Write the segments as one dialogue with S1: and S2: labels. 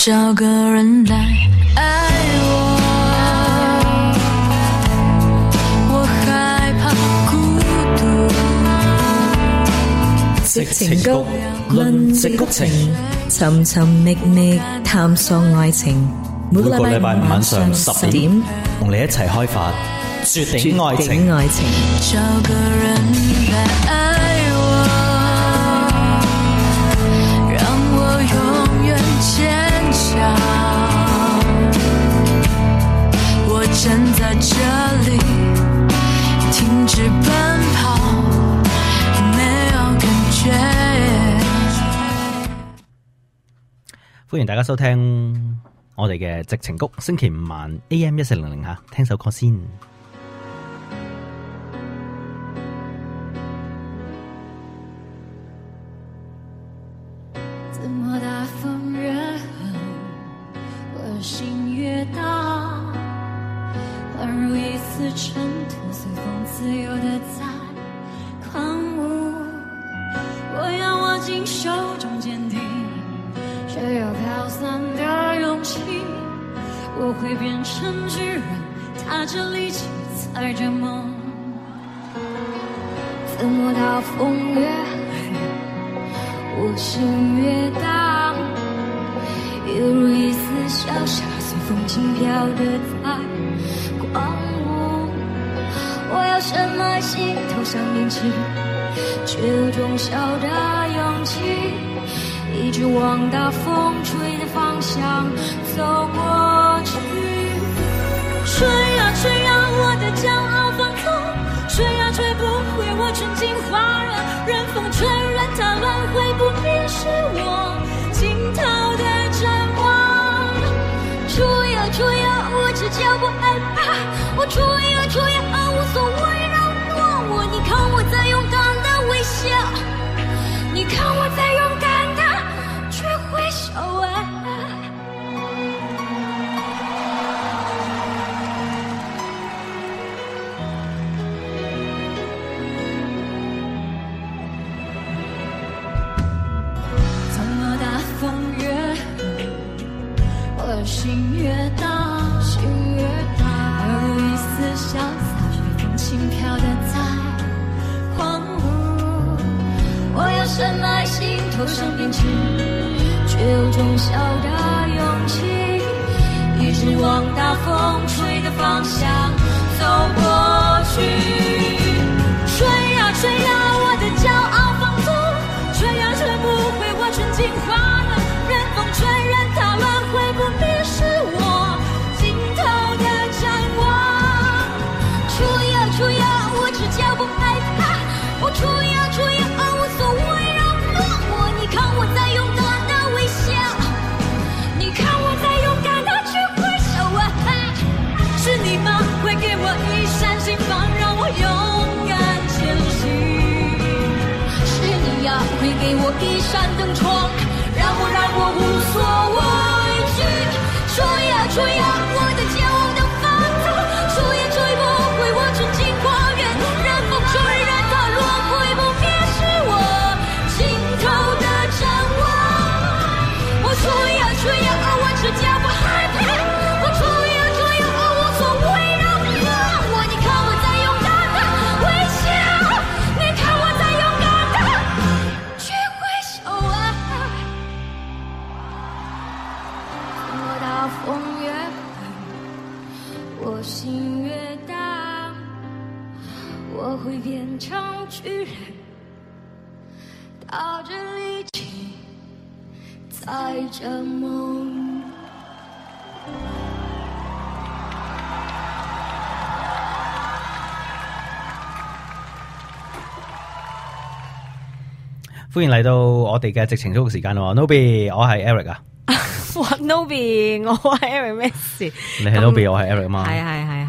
S1: 找个人来爱我，我害怕孤獨。
S2: 矽情谷，論矽谷情，尋尋覓覓探索愛情。每個禮拜五晚上10點，
S3: 同你一齊開發絕頂愛情。
S1: 找個人來愛我，讓我永遠堅強。我站在這裡，停止奔跑，沒有感覺。
S3: 歡迎大家收聽我哋嘅矽情谷，星期五晚 AM1400吓，聽首歌先。
S1: 怎麼大風越狠，我心越大，宛如一絲塵土，隨風自由地在狂舞。我要握緊手中堅定，卻又飄散的勇氣。我會變成巨人，踏着力氣，踩着夢。怎麼大風越狠，我心越大，猶如一絲小沙，隨風輕飄的在狂舞。我要深埋心頭上面氣，卻有種小的勇氣，一直往大風吹的方向走過去。吹啊吹啊，我的驕傲放縱，吹啊吹不回我純淨花蕊，任風吹任它亂回，不必是我盡頭的展望。吹啊吹啊，我只叫不害怕，我吹啊吹啊，無所謂讓落我。你看我在勇敢的微笑，你看我在勇敢的去揮手心越大，心越大，猶如一絲瀟灑，隨風輕飄的在狂舞。我要深埋心頭上邊氣，卻有種小的勇氣，一直往大風吹的方向走過去。吹啊吹啊，我的驕傲放縱，吹啊吹不回我純淨花蕊，任風吹任它亂回，不必是我盡頭的展望。吹呀吹呀，我只叫不害怕，我吹呀吹呀，無所謂讓落我。你看我在勇敢的微笑，你看我在勇敢的去揮手是你嗎？會給我一扇心房，讓我勇敢前行。是你呀，會給我一扇燈窗，讓我無所畏懼。吹呀吹呀，我的驕傲的發抖，吹也吹不回我純淨花園，任風吹任它落回，不必是我盡頭的展望。我吹呀吹呀，我只叫不害怕，我吹呀吹呀，無所謂讓落我。你看我在勇敢的微笑，你看我在勇敢的去揮手大風越狠，我心越大，我會變成巨人，踏着力氣，載着夢。
S3: 歡迎嚟到我哋嘅矽情谷時間咯 ，Noby， 我係 Eric 啊。
S2: 哇 ，Noby， 我係 Eric 咩事？
S3: 你係 Noby， 我係 Eric 嘛？
S2: 係。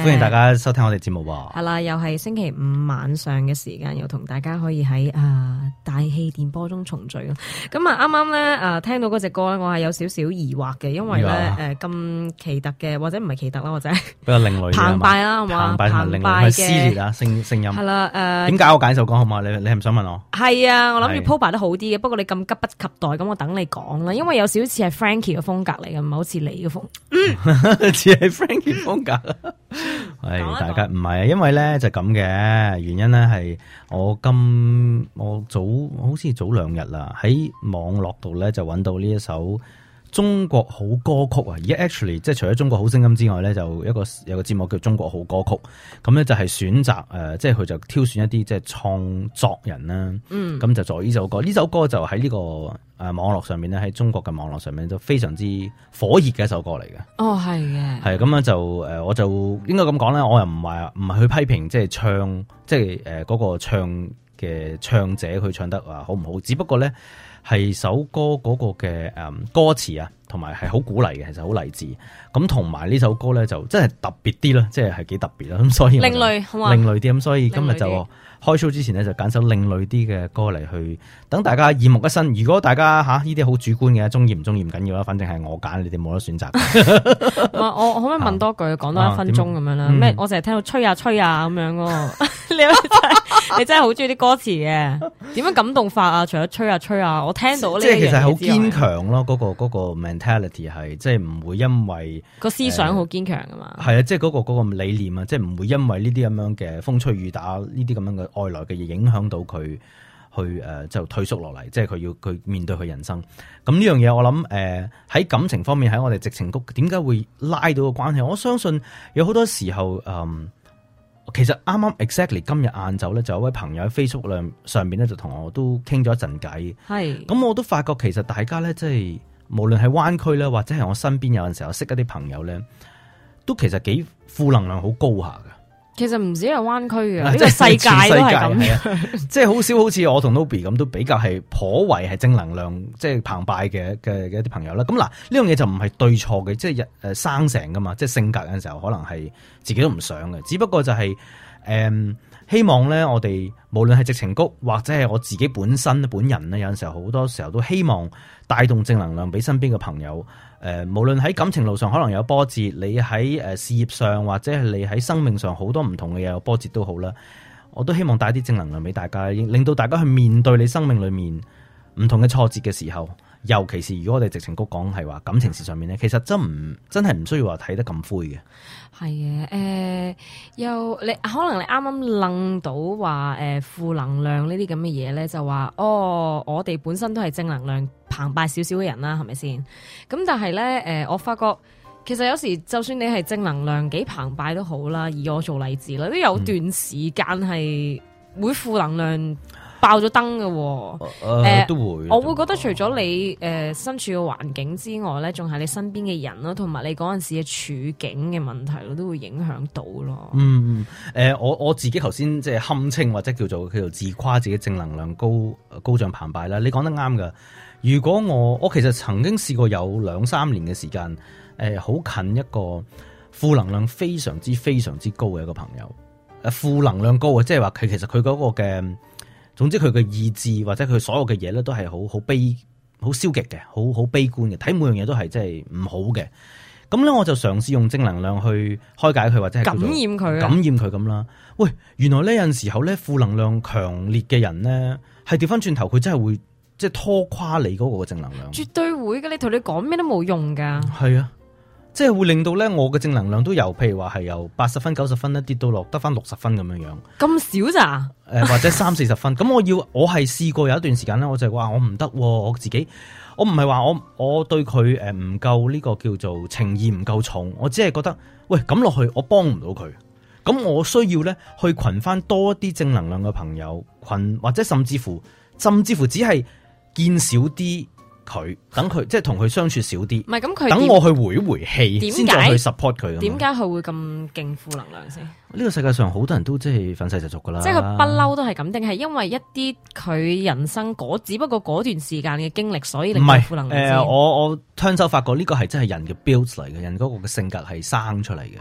S3: 歡迎大家收聽我哋節目喎。
S2: 係啦，又係星期五晚上嘅時間，又同大家可以喺大氣電波中重聚咯。咁啱啱咧聽到嗰隻歌咧，我係有少少疑惑嘅，因為咧咁奇特嘅，或者唔係奇特啦，或者
S3: 比較另類嘅
S2: 澎湃啦，係嘛？
S3: 澎湃嘅撕裂啊，聲音係啦。點解我揀首歌好嘛？你係唔想問我？
S2: 係啊，我諗住鋪排得好啲嘅，不過你咁急不及待，咁我等你講啦，因為有少少似係 Frankie 嘅風格嚟嘅，唔係好似你嘅風，似係 Frankie 風格。
S3: 係大家唔係啊，因為咧就咁嘅原因咧係我早好似早2日啦，喺網絡度咧就揾到呢一首中國好歌曲啊！而家 actually 即係除咗中國好聲音之外咧，就有個節目叫中國好歌曲，咁咧就係選擇即係佢就挑選一啲即係創作人啦。咁就作呢首歌，呢首歌就喺呢個網絡上面咧，喺中國嘅網絡上面都非常之火熱嘅一首歌嚟嘅。哦，係嘅，係咁樣就我就應該咁講咧，我又唔係去批評即係唱即係嗰個唱嘅唱者佢唱得好唔好，只不過咧係首歌嗰個嘅歌詞啊，同埋係好鼓勵嘅，其實好勵志。咁同埋呢首歌咧就真係特別啲啦，即係幾特別啦。咁所以另類啲，咁所以今日就開 show 之前咧就揀首另類啲嘅歌嚟去等大家耳目一新。如果大家呢啲好主觀嘅，中意唔中意唔緊要啦，反正係我揀，你哋冇得選擇。我可唔可以問多句，講多1分鐘咁樣啦？咩？我成日聽到吹啊吹啊咁樣咯。你真係好中意啲歌詞嘅，點樣感動法啊？除咗吹啊吹啊，我聽到呢，即係其實好堅強咯。嗰個 mentality 係即係唔會因為個思想好堅強噶嘛。係啊，即係嗰個理念啊，即係唔會因為呢啲咁樣嘅風吹雨打呢啲咁樣嘅外來嘅嘢影響到佢去就退縮落嚟，即係佢面對佢人生。咁呢樣嘢我諗喺感情方面，喺我哋矽情谷點解會拉到個關係？我相信有好多時候其實啱啱 exactly 今日晏晝咧，就有位朋友喺 Facebook 上邊咧，就同我都傾咗一陣偈。係咁，我都發覺其實大家咧，即係無論係灣區咧，或者係我身邊有陣時候識一啲朋友咧，都其實幾負能量好高下噶。其實唔止係灣區嘅，呢個世界都係咁，即係好少好似我同 Nobby 咁，都比較係頗為係正能量，即係澎湃嘅一啲朋友啦。咁嗱，呢樣嘢就唔係對錯嘅，即係生成噶嘛，即係性格有陣時候可能係自己都唔想嘅，只不過就係希望咧，我哋無論係矽情谷或者係我自己本人咧，有陣時候好多時候都希望帶動正能量俾身邊嘅朋友。無論喺感情路上可能有波折，你喺事業上或者係你喺生命上好多唔同嘅嘢有波折都好啦，我都希望帶啲正能量俾大家，令到大家去面對你生命裏面唔同嘅挫折嘅時候，尤其是如果我哋矽情谷講係話感情事上面咧，其實真係唔需要話睇得咁灰嘅。係嘅，又你可能你啱啱諗到話負能量呢啲咁嘅嘢咧，就話我哋本身都係正能量澎湃少少嘅人啦，係咪先？咁但係咧我發覺其實有時就算你係正能量幾澎湃都好啦，以我做例子啦，都有段時間係會負能量爆咗燈嘅，都會。我會覺得除咗你身處嘅環境之外咧，仲係你身邊嘅人咯，同埋你嗰陣時嘅處境嘅問題咯，都會影響到咯。我自己頭先即係堪稱或者叫做自誇自己正能量高漲澎湃啦。你講得啱噶。如果我其實曾經試過有2-3年嘅時間，好近一個負能量非常之高嘅一個朋友。負能量高啊，即係話佢其實佢嗰個嘅。總之佢嘅意志或者佢所有嘅嘢咧，都係好消極嘅，好悲觀嘅，睇每樣嘢都係即係唔好嘅。咁咧我就嘗試用正能量去開解佢，或者係感染佢咁啦。喂，原來呢有陣時候咧負能量強烈嘅人咧，係調翻轉頭佢真係會即係拖垮你嗰個正能量。絕對會嘅，你同你講咩都冇用噶。係啊。即係會令到咧，我嘅正能量都由，譬如話係由80分、90分一跌到落得翻60分咁樣樣。咁少咋？或者30-40分。咁我係試過有一段時間咧，我就話我唔得，我自己，我唔係話我對佢唔夠呢個叫做情義唔夠重，我只係覺得喂咁落去我幫唔到佢，咁我需要咧去群翻多啲正能量嘅朋友群，或者甚至乎只係見少啲。佢等佢即係同佢相處少啲，唔係咁佢等我去回氣，先再去 support 佢。點解佢會咁勁負能量先？呢個世界上好多人都即係憤世嫉俗噶啦，即係佢不嬲都係咁，定係因為一啲佢人生只不過嗰段時間嘅經歷，所以令佢負能量先？我聽手發覺呢個係真係人嘅 build 嚟嘅，人嗰個嘅性格係生出嚟嘅。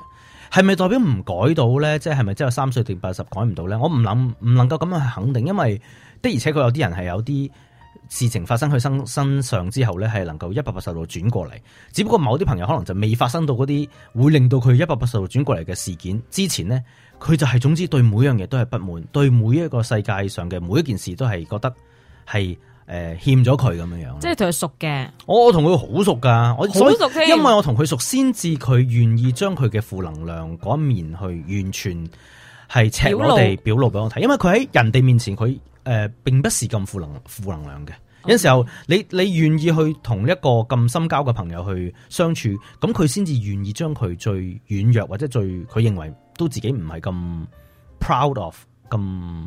S3: 係咪代表唔改到咧？即係咪真係3歲定80改唔到咧？我唔能夠咁樣去肯定，因為的而且確有啲人係有啲事情發生佢身上之後咧，係能夠180度轉過嚟。只不過某啲朋友可能就未發生到嗰啲會令到佢180度轉過嚟嘅事件之前咧，佢就係總之對每樣嘢都係不滿，對每一個世界上嘅每一件事都係覺得係欠咗佢咁樣樣。
S2: 即係同佢熟嘅，
S3: 我同佢好熟噶，我
S2: 好熟添，
S3: 因為我同佢熟，先至佢願意將佢嘅負能量嗰一面去完全係赤裸地表露俾我睇。因為佢喺人哋面前佢並不是咁負能量嘅。有陣時候你願意去同一個咁深交嘅朋友去相處，咁佢先至願意將佢最軟弱或者最佢認為都自己唔係咁 proud of 咁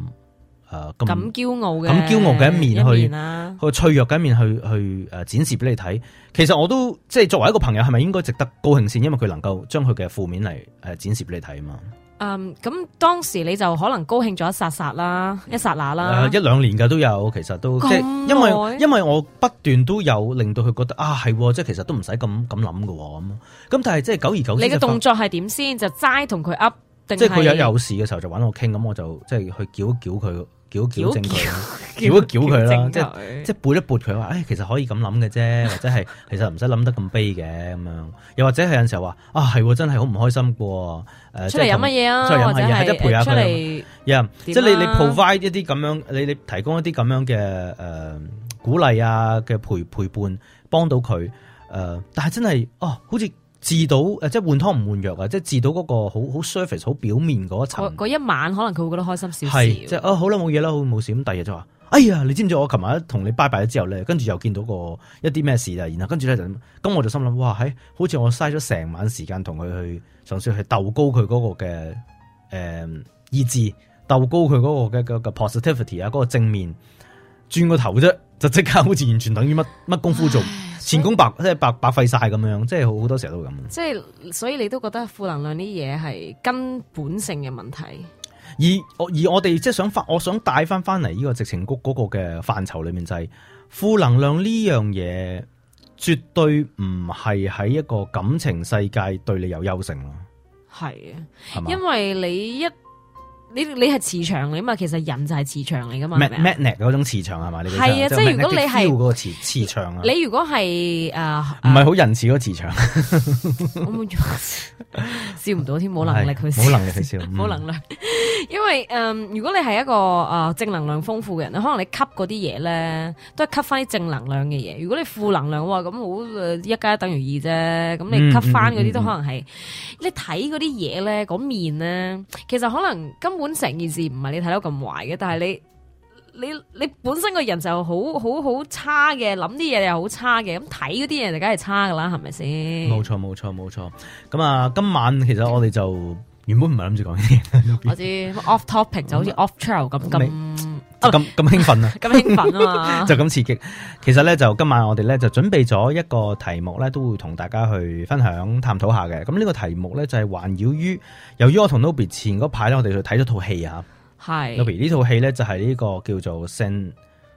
S2: 驕傲
S3: 嘅一面去脆弱嘅一面去展示俾你睇。其實我都即係作為一個朋友，係咪應該值得高興先？因為佢能夠將佢嘅負面嚟展示俾你睇啊嘛。
S2: 咁當時你就可能高興咗一剎那啦，
S3: 一兩年嘅都有，其實都即係因為我不斷都有令到佢覺得係，即係其實都唔使咁諗嘅咁。咁但係即係久而久之，
S2: 你嘅動作係點先？就齋同佢噏，即
S3: 係佢有事嘅時候就揾我傾，咁我就即係去撬一撬佢。矯正佢，矯一矯佢啦，即係撥一撥佢話，其實可以咁諗嘅啫，或者係其實唔使諗得咁悲嘅咁樣。又或者係有陣時候話係真係好唔開心嘅，
S2: 出嚟飲乜嘢啊？或者係
S3: 即係陪下佢，即係你 provide 一啲咁樣，你提供一啲咁樣嘅鼓勵啊嘅陪伴，幫到佢。但係真係好似治到即係換湯唔換藥啊！即係治到嗰個好 surface 好表面嗰一層。嗰
S2: 一晚可能佢會覺得開心少少。
S3: 係即係好啦，冇嘢啦，好冇事。咁第二日就話：哎呀，你知唔知我琴日同你拜拜咗之後咧，跟住又見到一啲咩事啊？然後跟住咧就咁，我就心諗：哇，好似我嘥咗成晚時間同佢去嘗試去鬥高佢嗰個嘅意志，鬥高佢嗰個嘅 positivity 啊，嗰個正面，轉個頭啫，就即刻好似完全等於乜功夫做。前功即係白費晒咁樣，即係好多時候都咁。即係
S2: 所以你都覺得負能量啲嘢係根本性嘅問題。
S3: 而我哋即係我想帶翻嚟呢個矽情谷嗰個嘅範疇裏面，就係負能量呢樣嘢，絕對唔係喺一個感情世界對你有優勝咯。係啊，
S2: 因為你係磁場嚟嘛，其實人就係磁場嚟噶嘛。
S3: magnet 嗰種磁場係嘛？你
S2: 係啊，即係如果你係
S3: 嗰個磁場啊，
S2: 你如果係
S3: 唔係好仁慈嗰個磁場，
S2: 我冇笑唔到添，冇能力去笑，
S3: 冇能力去笑，
S2: 冇能量。因為如果你係一個正能量豐富嘅人，可能你吸嗰啲嘢咧，都係吸翻啲正能量嘅嘢。如果你負能量嘅話，咁好1+1等於2啫。咁你吸翻嗰啲都可能係你睇嗰啲嘢咧，嗰面咧，其實可能根本成件事唔係你睇到咁壞嘅，但係你本身個人就好差嘅，諗啲嘢又好差嘅，咁睇嗰啲嘢就梗係差噶啦，係咪先？
S3: 冇錯。咁啊，今晚其實我哋就原本唔係諗住講呢啲嘢，
S2: 我知 off topic 就好似 off trail 咁
S3: 興奮啊，
S2: 咁興奮啊嘛，
S3: 就咁刺激。其實咧就今晚我哋咧就準備咗一個題目咧，都會同大家去分享探討下嘅。咁呢個題目咧就係環繞於，由於我同 Nobby 前嗰排咧，我哋去睇咗套戲啊。係 Nobby 呢套戲咧就係呢個叫做 San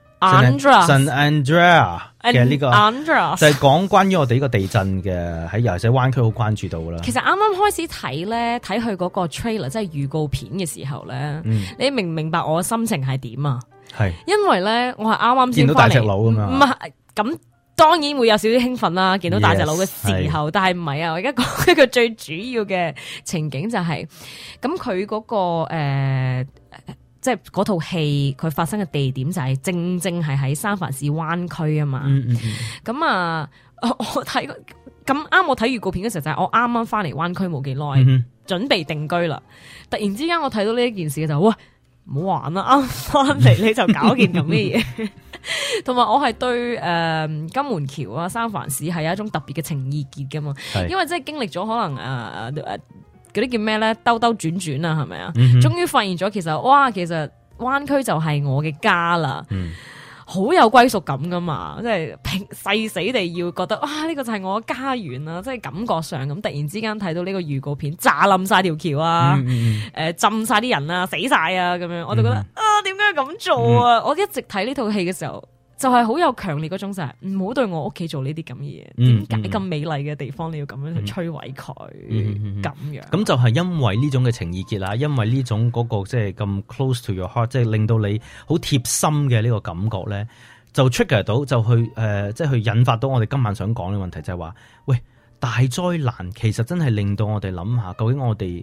S3: Andreas 嘅呢個，就係講關於我哋呢個地震嘅，喺尤其是灣區好關注到啦。
S2: 其實啱啱開始睇咧，睇佢嗰個 trailer 即係預告片嘅時候咧，你明唔明白我嘅心情係點啊？係因為咧，我係啱啱先
S3: 見到大隻佬咁樣，
S2: 唔係咁。當然會有少少興奮啦，見到大隻佬嘅時候，但係唔係啊！我而家講一個最主要嘅情景就係，咁佢嗰個即係嗰套戲佢發生嘅地點就係正係喺三藩市灣區啊嘛。咁啊，我睇咁啱，我睇預告片嘅時候就係我啱啱翻嚟灣區冇幾耐，準備定居啦。突然之間我睇到呢一件事就，哇！唔好玩啦，啱翻嚟你就搞件咁嘅嘢。同埋我係對金門橋啊、三藩市係有一種特別嘅情意結噶嘛，因為即係經歷咗可能嗰啲叫咩咧，兜兜轉轉啊，係咪啊？終於發現咗其實灣區就係我嘅家啦。好有歸屬感噶嘛，即係誓死地要覺得呢個就係我嘅家園啊！即係感覺上咁，突然之間睇到呢個預告片，炸冧晒條橋啊，浸晒啲人啊，死晒啊咁樣，我就覺得點解咁做啊？我一直睇呢套戲嘅時候， 就係好有強烈嗰種就係唔好對我屋企做呢啲咁嘅嘢。點解咁美麗嘅地方你要咁樣去摧毀佢？咁樣
S3: 咁就係因為呢種嘅情意結啦，因為呢種嗰個即係咁 close to your heart， 即係令到你好貼心嘅呢個感覺咧，就 trigger 到就去即係去引發到我哋今晚想講嘅問題，就係話喂，大災難其實真係令到我哋諗下，究竟我哋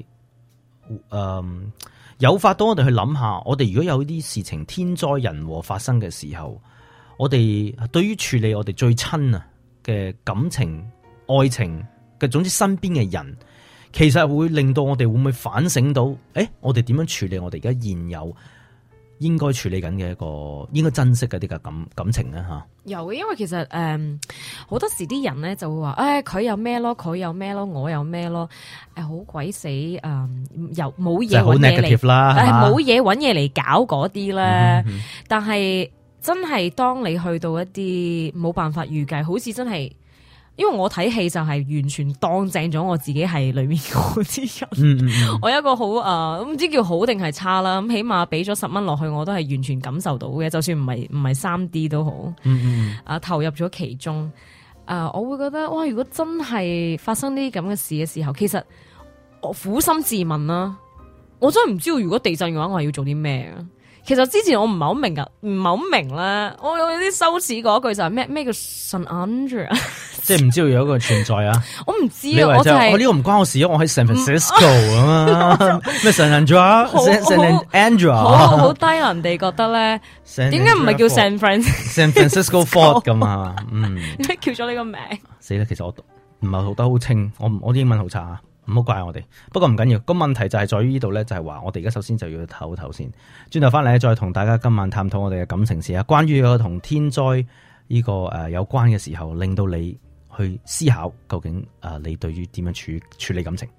S3: 誘發到我哋去諗下，我哋如果有啲事情天災人禍發生嘅時候，我哋對於處理我哋最親啊嘅感情、愛情嘅，總之身邊嘅人，其實會令到我哋會唔會反省到，我哋點樣處理我哋而家現有應該處理緊嘅一個應該珍惜嘅啲嘅感情咧吓？
S2: 有嘅，因為其實好多時啲人咧就會話，佢有咩咯，佢有咩咯，我有咩咯，好鬼死又冇嘢揾嘢嚟啦，冇嘢揾嘢嚟搞嗰啲咧。但係真係當你去到一啲冇辦法預計，好似真係。因為我睇戲就係完全當正咗我自己係裏面嗰啲人，我有一個好唔知叫好定係差啦，咁起碼俾咗10蚊落去，我都係完全感受到嘅，就算唔係 3D 都好，投入咗其中，我會覺得哇，如果真係發生呢啲咁嘅事嘅時候，其實我苦心自問啦，我真係唔知道如果地震嘅話，我係要做啲咩啊？其實之前我唔係好明噶，唔係好明咧。我有啲羞恥嗰句就係咩叫 San Andreas， 即
S3: 係唔知道有一個存在啊。
S2: 我唔知啊，我就係
S3: 我呢個唔關我事啊，我喺 San Francisco 啊嘛，咩 San Andreas，San Andreas，
S2: 好低能地覺得咧，點解唔係叫 San
S3: Francisco Fort 咁啊？
S2: 點解叫咗呢個名？
S3: 死啦！其實我唔係讀得好清，我啲英文好差啊。唔好怪我哋，不過唔緊要。個問題就係在於呢度咧，就係話我哋而家首先就要唞唞先，轉頭翻嚟再同大家今晚探討我哋嘅感情事啊。關於個同天災呢個有關嘅時候，令到你去思考究竟你對於點樣處理感情。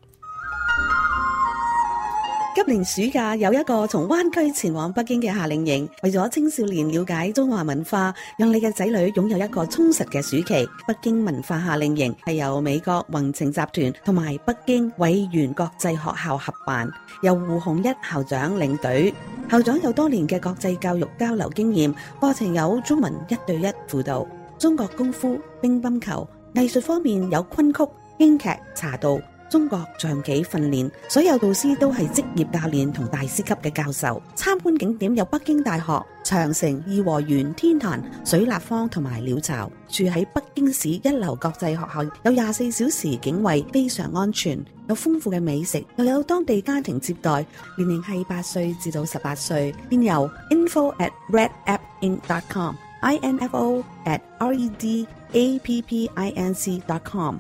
S4: 今年暑假有一個從灣區前往北京嘅夏令營，為咗青少年了解中華文化，讓你嘅仔女擁有一個充實嘅暑期。北京文化夏令營係由美國宏程集團同埋北京偉源國際學校合辦，由胡鴻一校長領隊。校長有多年嘅國際教育交流經驗，課程有中文1對1輔導、中國功夫、乒乓球，藝術方面有昆曲、京劇、茶道、中國象棋訓練，所有導師都係職業教練同大師級嘅教授。參觀景點有北京大學、長城、頤和園、天壇、水立方同埋鳥巢。住喺北京市一流國際學校，有24小時警衛，非常安全。有豐富嘅美食，又有當地家庭接待，年齡係8歲至到18歲。電郵 info@redappinc.com，info@redappinc.com，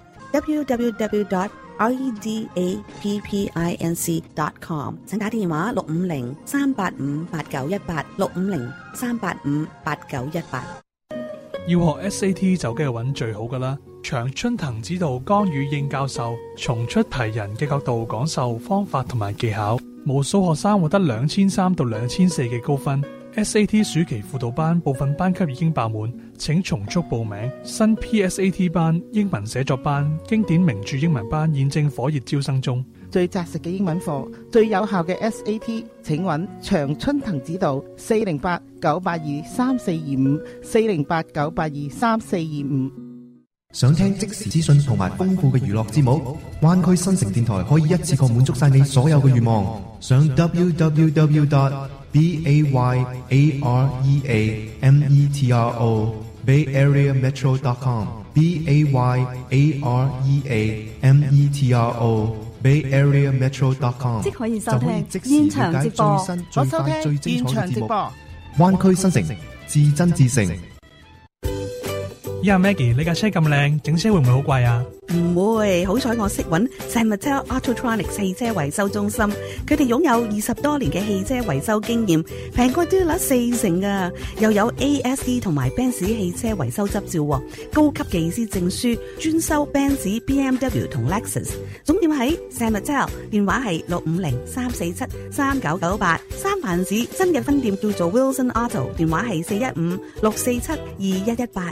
S4: www.redappinc.com， 請打電話650-385-8918 650-385-8918。
S5: 要學 SAT 就梗係揾最好㗎啦。長春藤指導江宇應教授從出題人嘅角度講授方法同埋技巧，無數學生獲得2300到2400嘅高分。SAT 暑期輔導班部分班級已經爆滿，請從速報名。新 PSAT 班、英文寫作班、經典名著英文班現正火熱招生中。
S6: 最紮實嘅英文課，最有效嘅 SAT， 請揾長春藤指導408-982-3425 408-982-3425。
S7: 想聽即時資訊同埋豐富嘅娛樂節目，灣區新城電台可以一次過滿足晒你所有嘅願望。上 www.BAYAREAMETRO BayAreaMetro.com BAYAREAMETRO BayAreaMetro.com
S8: 即可以收聽現場直播，
S7: 最快最精彩嘅節目。
S6: 播
S7: 灣區新城，至真至誠。
S5: Maggie， 你架車咁靚，整車會唔會好貴啊？
S4: 唔會，好彩我識搵 San Mateo Autotronics 汽車維修中心，佢哋擁有20多年嘅汽車維修經驗，平過dealer40%噶，又有 ASE 同埋 Benz 汽車維修執照，高級技師證書，專收 Benz、BMW 同 Lexus。總店喺 San Mateo， 電話係650-347-3998。三藩市新嘅分店叫做 Wilson Auto， 電話係415-647-2118。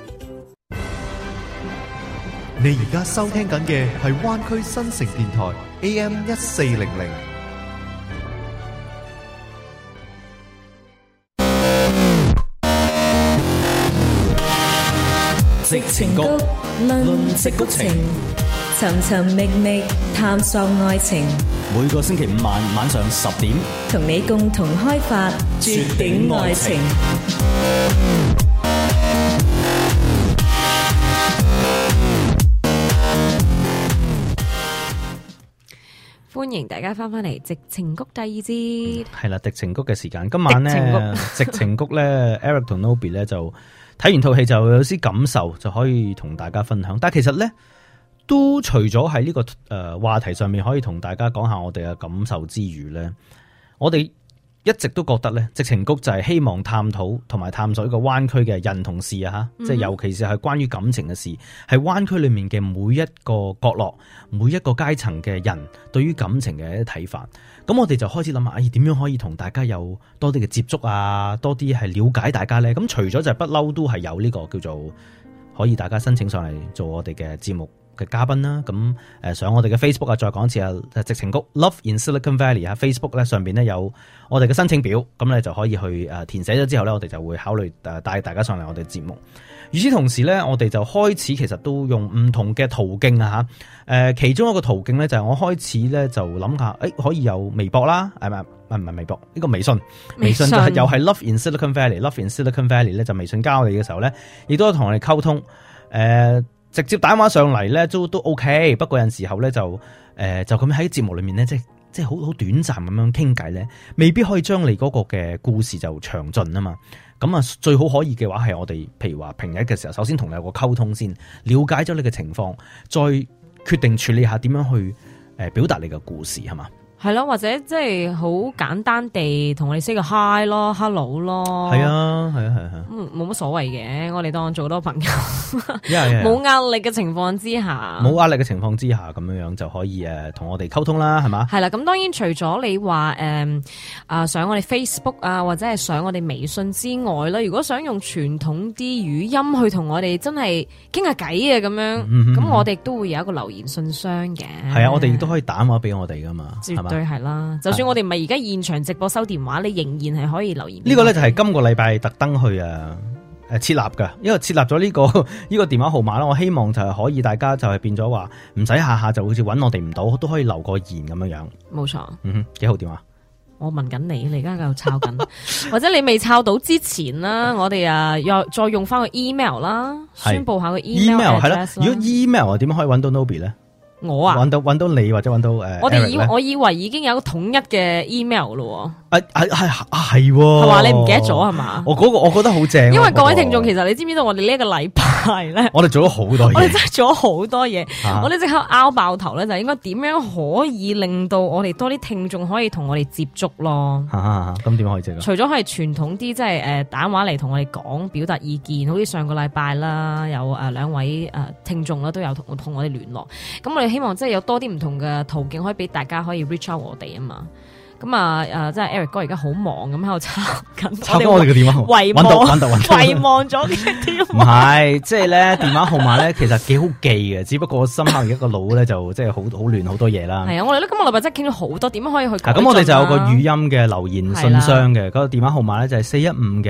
S7: 你而家收聽緊嘅係灣區新城電台 AM1400。
S1: 矽情谷，論矽谷情，尋尋覓覓探索愛情。
S9: 每個星期五晚上10點，
S1: 同你共同開發絕頂愛情。
S2: 歡迎大家翻返嚟矽情谷第二節，
S3: 係啦，矽情谷嘅時間。今晚咧，矽情谷咧，Eric 同 Nobby 咧就睇完套戲就有啲感受，就可以同大家分享。但係其實咧，都除咗喺呢個話題上面可以同大家講下我哋嘅感受之餘咧，我哋一直都覺得咧，矽情谷就係希望探討同埋探索呢個灣區嘅人同事啊，即係尤其是係關於感情嘅事，係灣區裏面嘅每一個角落、每一個階層嘅人對於感情嘅一啲睇法。咁我哋就開始諗下，點樣可以同大家有多啲嘅接觸啊，多啲係了解大家咧。咁除咗就係不嬲都係有呢個叫做可以大家申請上嚟做我哋嘅節目嘅嘉賓啦，咁上我哋嘅 Facebook 啊，再講一次啊，矽情谷 Love in Silicon Valley 啊 ，Facebook 咧上邊咧有我哋嘅申請表，咁咧就可以去填寫咗之後咧，我哋就會考慮帶大家上嚟我哋節目。與此同時咧，我哋就開始其實都用唔同嘅途徑啊嚇，其中一個途徑咧就係我開始咧就諗下，可以有微博啦，係咪？唔係微博，呢個微信就係又係 Love in Silicon Valley，Love in Silicon Valley 咧就微信交我哋嘅時候咧，亦都同我哋溝通，直接打電話上嚟咧都 OK， 不過有陣時候咧就咁喺節目裏面咧，即係好短暫咁樣傾偈咧，未必可以將你嗰個嘅故事就詳盡啊嘛。咁啊，最好可以嘅話係我哋，譬如話平日嘅時候，首先同你有個溝通先，了解咗你嘅情況，再決定處理下點樣去表達你嘅故事，係嘛？
S2: 係咯，或者即係好簡單地同我哋 say 個 hi 咯 ，hello 咯，
S3: 係啊，
S2: 冇乜所謂嘅，我哋當做多朋友，冇壓力嘅情況之下，咁樣就可以同我哋溝通啦，係嘛？係啦，咁當然除咗你話上我哋 Facebook 啊，或者係上我哋微信之外啦，如果想用傳統啲語音去同我哋真係傾下偈啊，咁樣，咁我哋都會有一個留言信箱嘅。係啊，
S3: 我哋亦都可以打電話俾我哋噶嘛。
S2: 對，係啦，就算我哋唔係而家現場直播收電話，你仍然係可以留言。
S3: 呢個咧就係今個禮拜特登去設立噶，因為設立咗呢個電話號碼啦。我希望就係可以大家就係變咗話唔使下下就好似揾我哋唔到，都可以留個言咁樣樣。冇錯，幾號電話？
S2: 我問緊你而家喺度抄緊，或者你未抄到之前啦，我哋又再用翻個 email 啦，宣布下個 email 係啦。
S3: 如果 email 點樣可以揾到 Nobby 咧？
S2: 我啊，
S3: 揾到你或者揾到
S2: 我以為已經有一個統一嘅 email 咯。
S3: 係
S2: 話你唔記得咗係嘛？
S3: 我覺得好正。
S2: 因為各位聽眾，其實你知唔知道我哋呢一個禮拜咧，
S3: 我哋做咗好多嘢，
S2: 我哋真係做咗好多嘢。我哋即刻拗爆頭咧，就應該點樣可以令到我哋多啲聽眾可以同我哋接觸咯。
S3: 咁點可以接？除
S2: 咗係傳統啲，即係打電話嚟同我哋講表達意見，好似上個禮拜啦，有2位聽眾啦都有同我哋聯絡。咁我哋希望即係有多啲唔同嘅途徑，可以俾大家可以 reach out 我哋啊嘛。咁即係 Eric 哥而家好忙咁喺度抄緊
S3: 我哋嘅電話號碼，
S2: 遺忘咗嘅電話。
S3: 唔係，即係咧電話號碼咧，其實幾好記嘅，只不過深刻而家個腦咧就即係好亂好多嘢啦。係啊，
S2: 我哋咧今個禮拜真係傾咗好多，點樣可以去改進啊？
S3: 咁我哋就有個語音嘅留言信箱嘅，嗰個電話號碼咧就係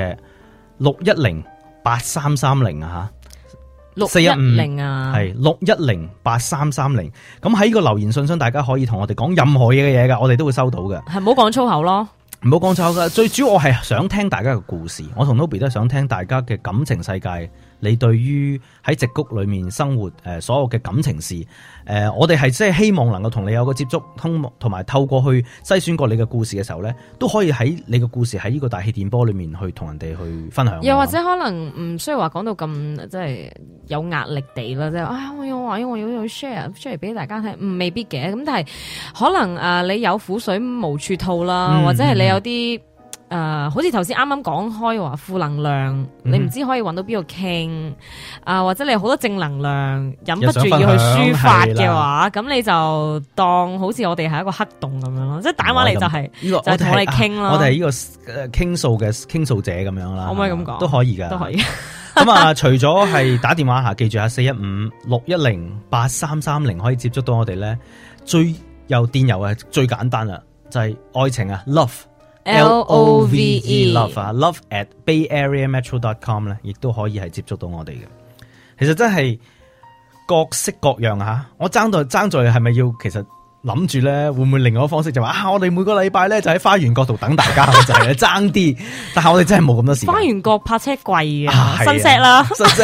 S3: 415-610-8330啊
S2: 610啊，
S3: 係610-8330。咁喺呢個留言信箱，大家可以同我哋講任何嘢嘅嘢噶，我哋都會收到嘅。
S2: 係唔好講粗口咯，
S3: 唔好講粗口噶。最主要我係想聽大家嘅故事，我同 Nobby 都係想聽大家嘅感情世界。你對於喺矽谷裏面生活所有嘅感情事，我哋係即係希望能夠同你有個接觸，同埋透過去篩選過你嘅故事嘅時候咧，都可以喺你嘅故事喺呢個大氣電波裏面去同人哋去分享。
S2: 又或者可能唔需要話講到咁即係有壓力地啦，即係我要 share 俾大家聽，未必嘅。咁但係可能你有苦水無處吐啦，或者係你有啲。好似頭先啱啱講開話負能量，你唔知可以揾到邊度傾或者你好多正能量，忍不住要去抒發嘅話，咁你就當好似我哋係一個黑洞咁樣咯，即係打電話嚟就係同我哋傾咯。
S3: 我哋係呢個傾訴者咁樣啦，
S2: 可唔可以咁講？
S3: 都可以噶，
S2: 都可以。
S3: 咁除咗係打電話下，記住下415-610-8330可以接觸到我哋咧，最有電郵係最簡單啦，就係愛情啊 love。Love 啊 ，love@bayareametro.com 咧，亦都可以係接觸到我哋嘅。 其實真係各式各樣吓。我爭在係咪要其實諗住咧，會唔會另外一個方式就話我哋每個禮拜咧就喺花園角度等大家，就係爭啲。但係我哋真係冇咁多時間。
S2: 花園角泊車貴啊，新石啦，
S3: 新石。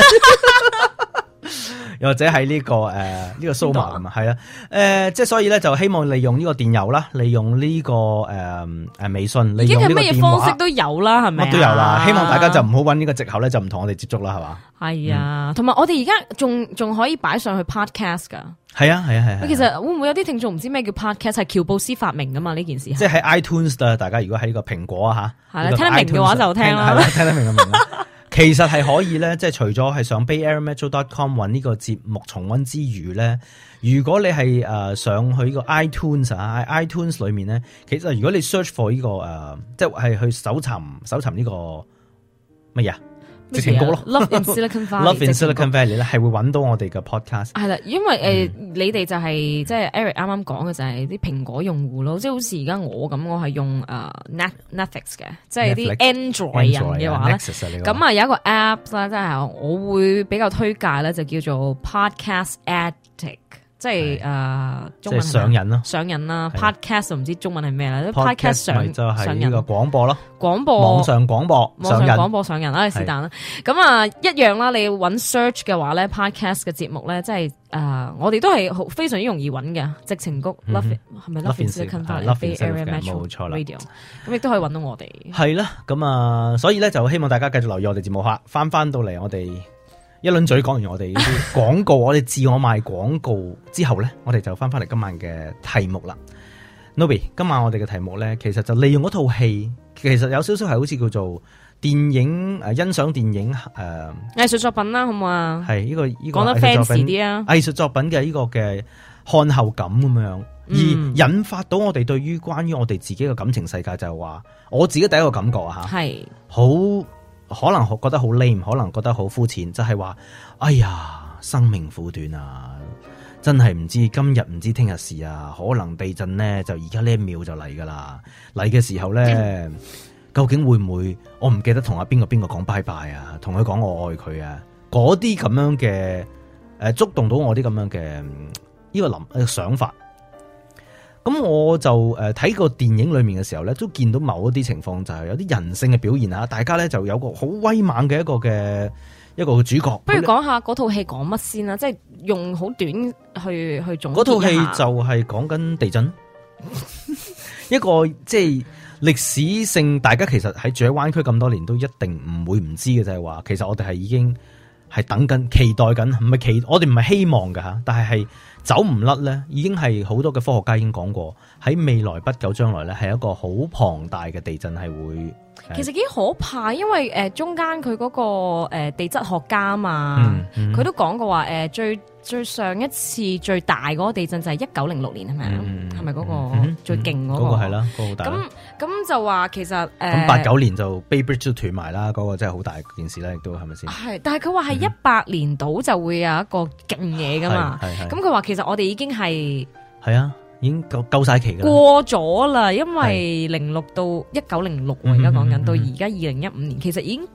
S3: 又或者喺呢個蘇麻咁啊，係啦，即係所以咧就希望利用呢個電郵啦，利用呢個微信，利用呢個電話，已經係乜嘢方式都
S2: 有啦，係咪？
S3: 乜都有啦，希望大家就唔好揾呢個藉口咧，就唔同我哋接觸啦，係嘛？
S2: 係啊，同埋我哋而家仲可以擺上去 podcast 噶。
S3: 係啊。
S2: 其實會唔會有啲聽眾唔知咩叫 podcast？ 係喬布斯發明噶嘛呢件事？
S3: 即係喺 iTunes 啦，大家如果喺呢個蘋果啊吓，
S2: 係啦，聽得明嘅話就聽啦，
S3: 聽得明就明啦。其實係可以咧，即係除咗係上 bayairmetro.com 揾呢個節目重溫之餘咧，如果你係上去呢個 iTunes 啊 ，iTunes 裏面咧，其實如果你 search for 呢個即係去搜尋呢個乜嘢？直情歌咯
S2: ，Love in Silicon Valley，Love
S3: in Silicon Valley 咧係會揾到我哋嘅 podcast。
S2: 係啦，因為你哋就係即係 Eric 啱啱講嘅就係啲蘋果用戶咯，即係好似而家我咁，我係用Netflix 嘅，即係啲 Android 人嘅話咧，咁啊有一個 app 啦，即係我會比較推介咧，就叫做 Podcast Addict。即係中文
S3: 上癮咯，
S2: 上癮啦。podcast 唔知中文係咩啦 ？podcast 上
S3: 就係呢個廣播咯，
S2: 廣播
S3: 網上廣播
S2: 上癮啦，是但啦。咁啊一樣啦，你揾 search 嘅話咧 ，podcast 嘅節目咧，即係我哋都係非常之容易揾嘅，矽情谷 Love 係咪 Love in Silicon Valley Area Metro Radio， 咁亦都可以揾到我哋。
S3: 係啦，咁啊，所以咧就希望大家繼續留意我哋節目下，翻到嚟我哋。一輪嘴講完我哋啲廣告，我哋自我賣廣告之後咧，我哋就翻嚟今晚嘅題目啦。Nobby， 今晚我哋嘅題目咧，其實就利用嗰套戲，其實有少少係好似叫做電影欣賞電影
S2: 藝術作品啦，好唔好啊？
S3: 係呢個
S2: 講得 fancy 啲啊！
S3: 藝術作品嘅呢個嘅看後感咁樣，而引發到我哋對於關於我哋自己嘅感情世界，就係話我自己第一個感覺啊吓，係好。可能覺得好 lame， 可能覺得好膚淺，就係話，哎呀，生命苦短啊，真係唔知今日唔知聽日事啊，可能地震咧就而家呢一秒就嚟噶啦，嚟嘅時候咧，究竟會唔會我唔記得同阿邊個講拜拜啊，同佢講我愛佢啊，嗰啲咁樣嘅觸動到我啲咁樣嘅呢個想法。咁我就睇個電影裏面嘅時候咧，都見到某一啲情況，就係有啲人性嘅表現啊！大家咧就有個好威猛嘅一個主角。不
S2: 如講下嗰套戲講乜先啦，即係用好短去總結一下。
S3: 嗰套戲就係講緊地震，一個即係歷史性，大家其實喺住喺灣區咁多年都一定唔會唔知嘅，就係話其實我哋係已經係等緊、期待緊，唔係我哋唔係希望㗎吓，但係走唔甩咧，已經係好多嘅科學家已經講過，喺未來不久將來咧，係一個好龐大嘅地震係會。
S2: 其實幾可怕，因為中間佢嗰個地質學家啊嘛，佢都講過話最上一次最大嗰個地震就係1906年係咪啊？係咪嗰個最勁嗰個？嗰個係啦，嗰個好大。咁就話其實
S3: 咁89年就 Bay Bridge 都斷埋啦，嗰個真係好大件事啦，亦都係咪先？
S2: 係，但係佢話係100年到就會有一個勁嘢噶嘛。咁佢話其實我哋已經係
S3: 啊。已經夠晒期㗎啦，
S2: 過咗啦，因為06到1906，我而家講緊到而家2015年，其實已經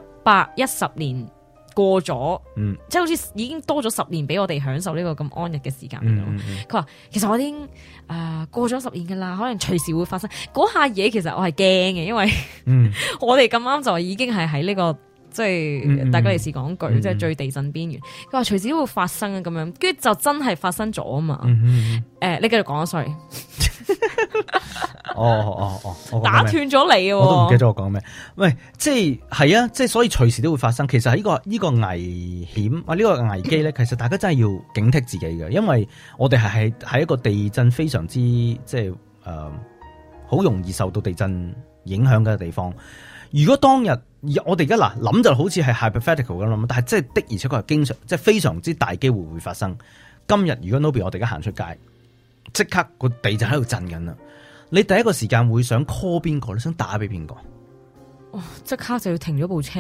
S2: 110年過咗，即係好似已經多咗10年俾我哋享受呢個咁安逸嘅時間。佢話其實我已經過咗10年㗎啦，可能隨時會發生嗰下嘢。其實我係驚嘅，因為我哋咁啱就已經係喺呢個。即係大家嚟時講句，即係最地震邊緣。佢話隨時都會發生啊，咁樣，跟住就真係發生咗啊嘛。你繼續講啊 ，sorry。我打斷咗你，
S3: 我都唔記得我講咩。喂，即係啊，即係所以隨時都會發生。其實喺呢個危險啊，呢個危機咧，其實大家真係要警惕自己嘅，因為我哋係喺一個地震非常之即係好容易受到地震影響嘅地方。如果當日我哋而家諗就好似係 hypothetical 咁諗，但係即係的而且確係經常即係非常之大機會會發生。今日如果 Nobby 我哋而家行出街，即刻個地就喺度震緊啦，你第一個時間會想 call 邊個？你想打俾邊個？
S2: 即刻就要停咗部車，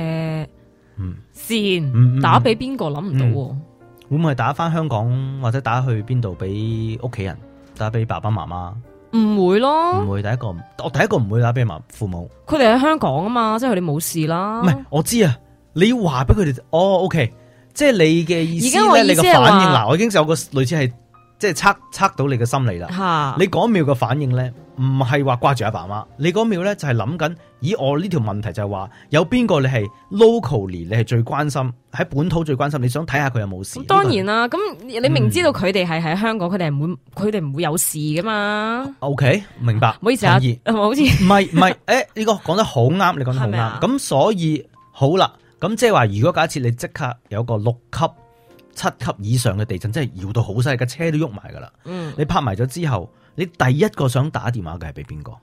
S2: 先打俾邊個？諗唔到，
S3: 會唔會打翻香港或者打去邊度俾屋企人？打俾爸爸媽媽？
S2: 唔會咯，
S3: 唔會。我第一個唔會打俾父母。
S2: 佢哋喺香港啊嘛，即係佢哋冇事啦。
S3: 唔係，我知啊，你要話俾佢哋。OK， 即係你嘅意思咧，你個反應嗱，我已經有個類似係即係測到你嘅心理啦。你嗰秒嘅反應咧，唔係話掛住阿爸阿媽，你嗰秒咧就係諗緊，咦，我呢條問題就係話有邊個你係 locally 你係最關心，喺本土最關心，你想睇下佢有冇事。
S2: 當然啦，咁你明知道佢哋係喺香港，佢哋唔會有事噶嘛。
S3: OK， 明白。
S2: 唔好意思啊，好似
S3: 唔係，呢個講得好啱，你講得好啱。咁所以好啦。咁即係話，如果假設你即刻有個6級、7級以上嘅地震，即係搖到好細，架車都喐埋噶啦。你拍埋咗之後，你第一個想打電話嘅係俾邊個？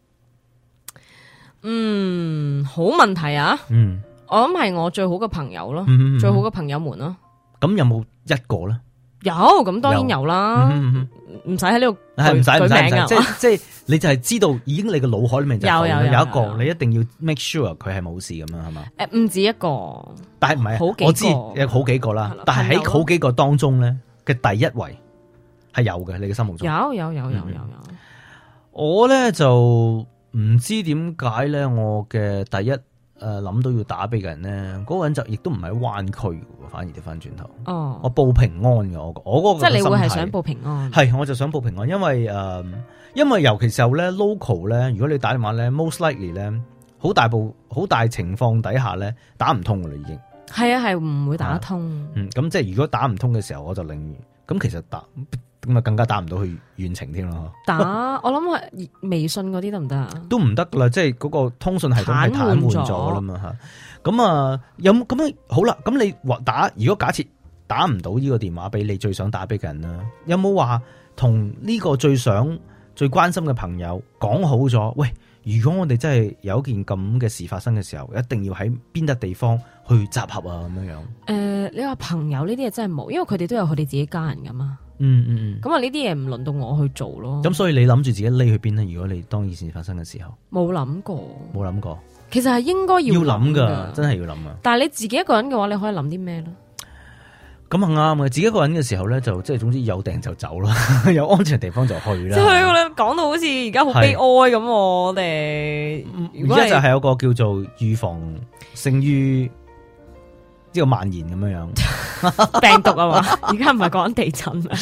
S2: 好問題啊。我諗係我最好嘅朋友咯，最好嘅朋友們咯。咁
S3: 有冇一個咧？
S2: 有，咁當然有啦。唔使喺呢度舉名啊，
S3: 即係你就係知道，已經你個腦海裏面就有一個，你一定要 make sure 佢係冇事咁樣係嘛？
S2: 唔止一個，
S3: 但係唔係，我知有好幾個啦。但係喺好幾個當中咧嘅第一位係有嘅，你嘅心目中有。我咧就唔知點解咧，我嘅第一諗到要打俾嘅人咧，嗰個人就亦都唔係喺灣區，反而調翻轉頭。我報平安嘅，我嗰個
S2: 即係你會係想報平安？
S3: 係，我就想報平安，因為尤其時候咧 local 咧，如果你打電話咧 most likely 咧，好大情況底下咧打唔通噶啦，已經
S2: 係啊，係唔會打得通。
S3: 咁即係如果打唔通嘅時候，我就寧願咁其實咁啊更加打唔到去遠程添咯。
S2: 我諗係微信嗰啲得唔得啊？
S3: 都唔得噶啦，即係嗰個通訊系統係癱瘓咗啦嘛吓。咁啊，有咁樣好啦。咁你如果假設打唔到呢個電話俾你最想打俾嘅人啦，有冇話同呢個最關心嘅朋友講好咗？喂，如果我哋真係有一件咁嘅事發生嘅時候，一定要喺邊笪地方去集合啊咁樣。
S2: 你話朋友呢啲嘢真係冇，因為佢哋都有佢哋自己家人噶嘛。咁啊，呢啲嘢唔輪到我去做咯。咁
S3: 所以你諗住自己匿去邊咧？如果你當呢件事發生嘅時候，
S2: 冇諗過。其實係應該要
S3: 諗噶，真係要諗啊。
S2: 但係你自己一個人嘅話，你可以諗啲咩咧？
S3: 咁啊啱嘅，自己一個人嘅時候咧，就即係總之有訂就走啦，有安全嘅地方就去啦。
S2: 即係講到好似而家好悲哀咁，我哋
S3: 而家就係有個叫做預防勝於呢個蔓延咁樣樣
S2: 病毒啊嘛，而家唔係講緊地震啊，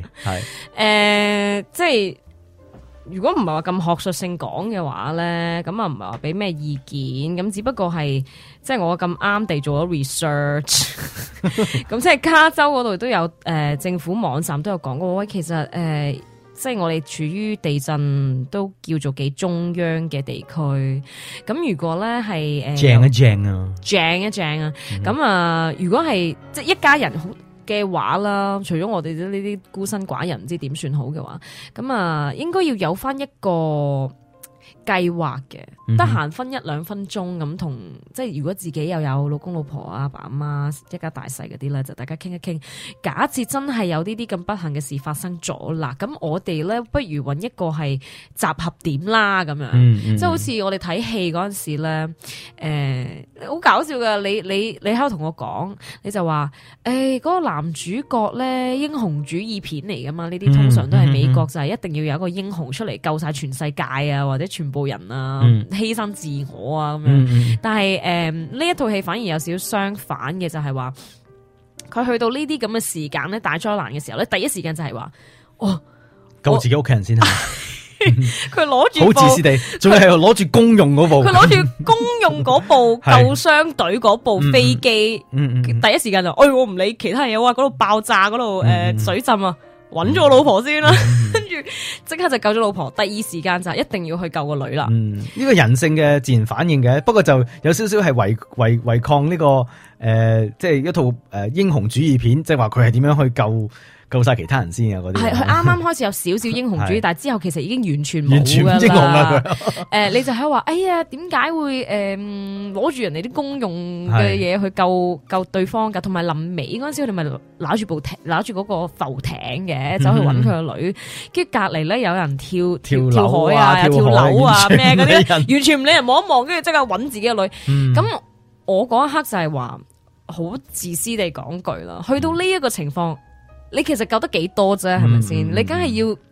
S3: 係
S2: 即係如果唔係話咁學術性講嘅話咧，咁啊唔係話俾咩意見，咁只不過係即係我咁啱地做咗 research， 咁即係加州嗰度都有政府網站都有講過，喂，其實即係我哋處於地震都叫做幾中央嘅地區，咁如果咧係
S3: 正一正啊，
S2: 咁啊如果係即係一家人嘅話啦，除咗我哋呢啲孤身寡人唔知點算好嘅話，咁啊應該要有翻一個計劃嘅，得閒分1-2分鐘咁同，即係如果自己又有老公老婆啊、阿爸阿媽一家大細嗰啲咧，就大家傾一傾。假設真係有呢啲咁不幸嘅事發生咗啦，咁我哋咧不如揾一個係集合點啦，咁樣，即係好似我哋睇戲嗰陣時咧，好搞笑噶，你喺度同我講，你就話嗰個男主角咧英雄主義片嚟噶嘛，呢啲通常都係美國就係一定要有一個英雄出嚟救晒全世界啊，或者全部人啊，犧牲自我啊咁樣。但係呢一套戲反而有少少相反嘅，就係話佢去到呢啲咁嘅時間咧，大災難嘅時候咧，第一時間就係話
S3: 救自己屋企人先啊！
S2: 佢攞住
S3: 好自私地，仲係攞住公用嗰部，
S2: 佢攞住公用嗰部救傷隊嗰部飛機，第一時間就我唔理其他嘢，哇！嗰度爆炸，嗰度水浸啊！揾咗我老婆先啦，跟住即刻就救咗老婆。第二時間就一定要去救個女啦。呢
S3: 個人性嘅自然反應嘅，不過就有少少係違抗呢個即係一套英雄主義片，即係話佢係點樣去救晒其他人先啊！嗰啲
S2: 係佢啱啱開始有少少英雄主義，但係之後其實已經完全冇
S3: 英雄啦。
S2: 你就喺話，哎呀，點解會攞住人哋啲公用嘅嘢去救對方㗎？同埋臨尾嗰陣時，佢哋咪攞住嗰個浮艇嘅，走去揾佢個女。跟住隔離咧有人跳海啊、跳樓啊咩嗰啲，完全唔理人望一望，跟住即刻揾自己個女。咁我嗰一刻就係話好自私地講句啦，去到呢一個情況。你其實救得幾多啫，係咪先？你梗係要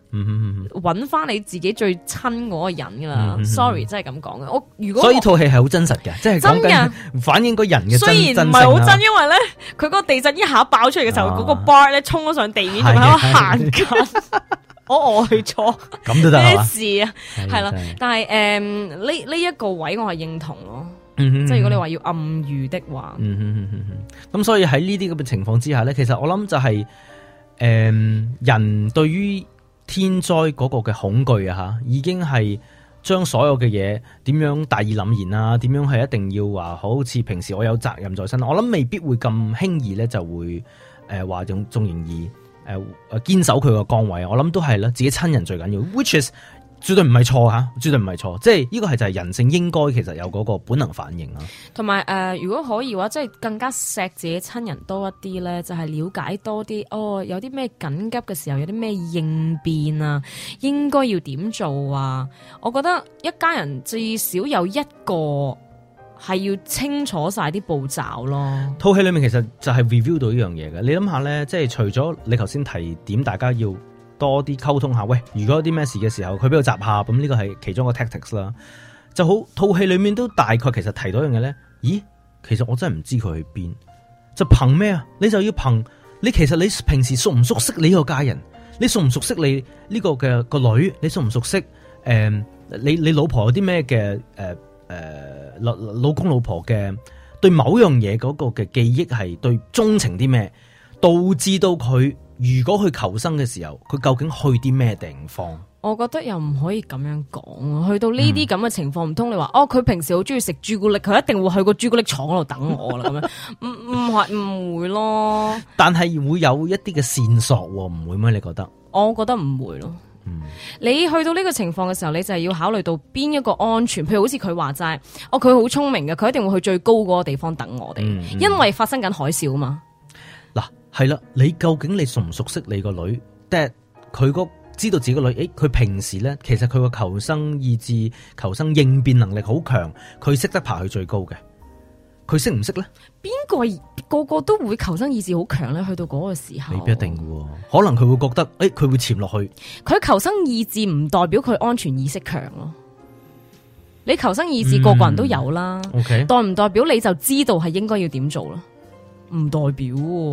S2: 揾翻你自己最親嗰個人噶啦。Sorry， 真係咁講嘅。我如果
S3: 所以套戲係好真實嘅，即係講緊反映個人嘅
S2: 雖然唔係好真，因為咧佢嗰個地震一下爆出嚟嘅時候，嗰個 bar 咧衝咗上地面，仲喺度行緊。我呆咗，
S3: 咁都得
S2: 咩事啊？係啦，但係呢一個位我係認同咯。即係如果你話要暗喻的話，
S3: 咁所以喺呢啲咁嘅情況之下咧，其實我諗就係人對於天災嗰個嘅恐懼啊吓，已經係將所有嘅嘢點樣大義凜然啊，點樣係一定要話好似平時我有責任在身，我諗未必會咁輕易咧就會話仲仍然堅守佢個崗位，我諗都係啦，自己親人最緊要 ，which is 絕對唔係錯吓，絕對唔係錯，即係呢個係就係人性應該其實有嗰個本能反應啊。同
S2: 埋如果可以嘅話，即係更加錫自己親人多一啲咧，就係了解多啲有啲咩緊急嘅時候，有啲咩應變啊，應該要點做啊？我覺得一家人至少有一個係要清楚晒啲步驟咯。
S3: 套戲裏面其實就係 review 到呢樣嘢嘅。你諗下咧，即係除咗你頭先提點，大家要多啲溝通下。喂，如果有啲咩事嘅時候，佢俾我集下，咁呢個係其中一個 tactics 啦。就好，套戲裏面都大概其實提到一樣嘢咧。咦，其實我真係唔知佢去邊，就憑咩啊？你就要憑你其實你平時熟唔熟悉你個家人？你熟唔熟悉你呢個嘅個女？你熟唔熟悉你老婆有啲咩嘅老公老婆嘅對某樣嘢嗰個嘅記憶係對鍾情啲咩，導致到佢如果去求生嘅時候，佢究竟去啲咩地方？
S2: 我覺得又唔可以咁樣講，去到呢啲咁嘅情況，唔通你話佢平時好中意食朱古力，佢一定會去個朱古力廠嗰度等我啦咁樣？唔會咯。但係會有一啲嘅線索，唔會咩？你覺得？我覺得唔會咯。你去到呢個情況嘅時候，你就係要考慮到邊一個安全，譬如好似佢話齋，佢好聰明嘅，佢一定會去最高嗰個地方等我哋，因為發生緊海嘯啊嘛。
S3: 嗱，係啦，你究竟你熟唔熟悉你個女？即係佢知道自己個女，佢平時咧，其實佢個求生意志、求生應變能力好強，佢識得爬去最高嘅。佢識唔識咧？邊個都會求生意志好強咧？去到嗰個時候，未必一定嘅，可能佢會覺得，佢會潛落去。佢求生意志唔代表佢安全意識強咯。你求生意志個個人都有啦，okay. 代唔代表你就知道係應該要點做咯？唔代表，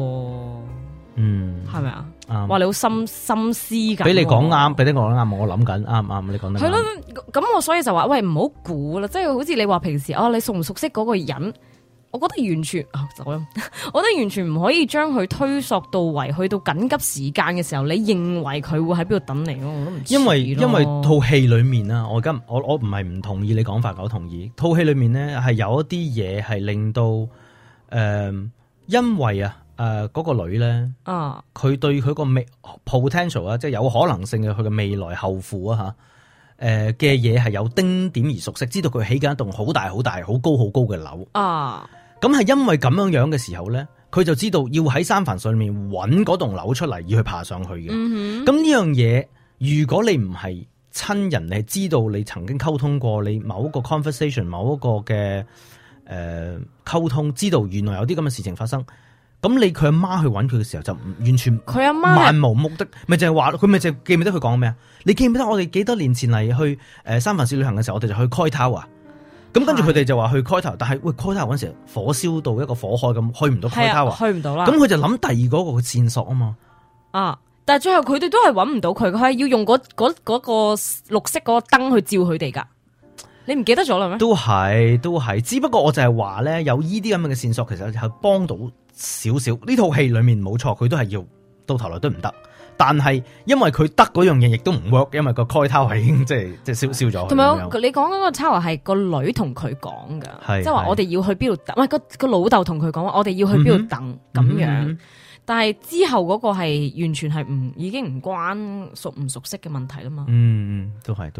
S3: 係咪啊？哇，你好心思咁。俾你講啱，俾你講啱，我諗緊啱，你講得啱。係咯，咁我所以就話，喂，唔好估啦，即係好似你話平時你熟唔熟悉嗰個人？我覺得完全，我覺得完全唔可以將佢推溯到為去到緊急時間嘅時候，你認為佢會喺邊度等你咯？我都唔知。因為套戲裏面啦，我唔係唔同意你講法，我同意套戲裏面咧係有一啲嘢係令到因為嗰個女咧佢對佢個potential 啊，即係有可能性嘅佢嘅未來後父啊吓嘅嘢係有丁點而熟悉，知道佢起緊一棟好大好大好高好高嘅樓啊。咁係因為咁樣嘅時候咧，佢就知道要喺三藩上面揾嗰棟樓出嚟，要去爬上去嘅。咁呢樣嘢，如果你唔係親人，你係知道你曾經溝通過，你某一個 conversation， 某一個嘅溝通，知道原來有啲咁嘅事情發生。咁你佢阿媽去揾佢嘅時候，就完全佢阿媽漫無目的，咪就係話佢咪就記唔記得佢講咩啊？你記唔記得我哋幾多年前嚟去三藩市旅行嘅時候，我哋就去開頭啊？咁跟住佢哋就話去開頭，但係喂開頭嗰陣時火燒到一個火海咁，去唔到開頭啊，去唔到啦。咁佢就諗第二嗰個線索啊嘛。但係最後佢哋都係揾唔到佢，佢係要用嗰個綠色嗰個燈去照佢哋噶。你唔記得咗啦咩？都係，只不過我就係話咧，有呢啲咁嘅線索，其實係幫到少少。呢套戲裏面冇錯，佢都係要到頭來都唔得。但係因為佢得嗰樣嘢，亦都唔 work，因為個開頭係已經即係燒咗。同埋你講嗰個抄係個女同佢講噶，即係話我哋要去邊度等，喂個老豆同佢講話，我哋要去邊度等咁樣。但係之後嗰個係完全係已經唔關熟唔熟悉嘅問題啦嘛。都係。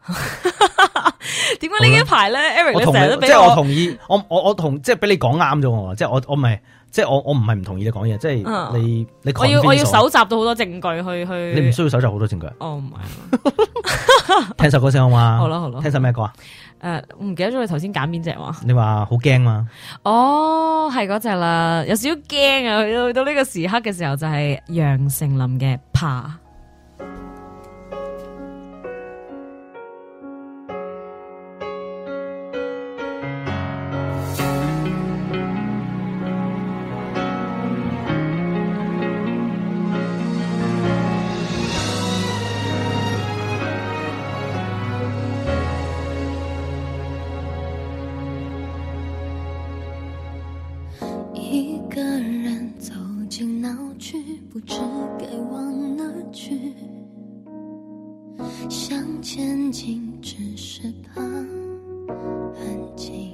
S3: 點解呢一排咧 ，Eric 成日都俾我同意，我同即係俾你講啱咗我，即係我唔係。即係我唔係唔同意你講嘢，即係你我要搜集到好多證據去。你唔需要搜集好多證據。哦，唔係。聽首歌先好嘛？好啦。聽首咩歌啊？我唔記得咗你頭先揀邊隻話。你話好驚嘛？哦，係嗰隻啦，有少少驚啊！去到呢個時刻嘅時候，就係楊丞琳嘅怕。
S1: 想前进，只是怕安静。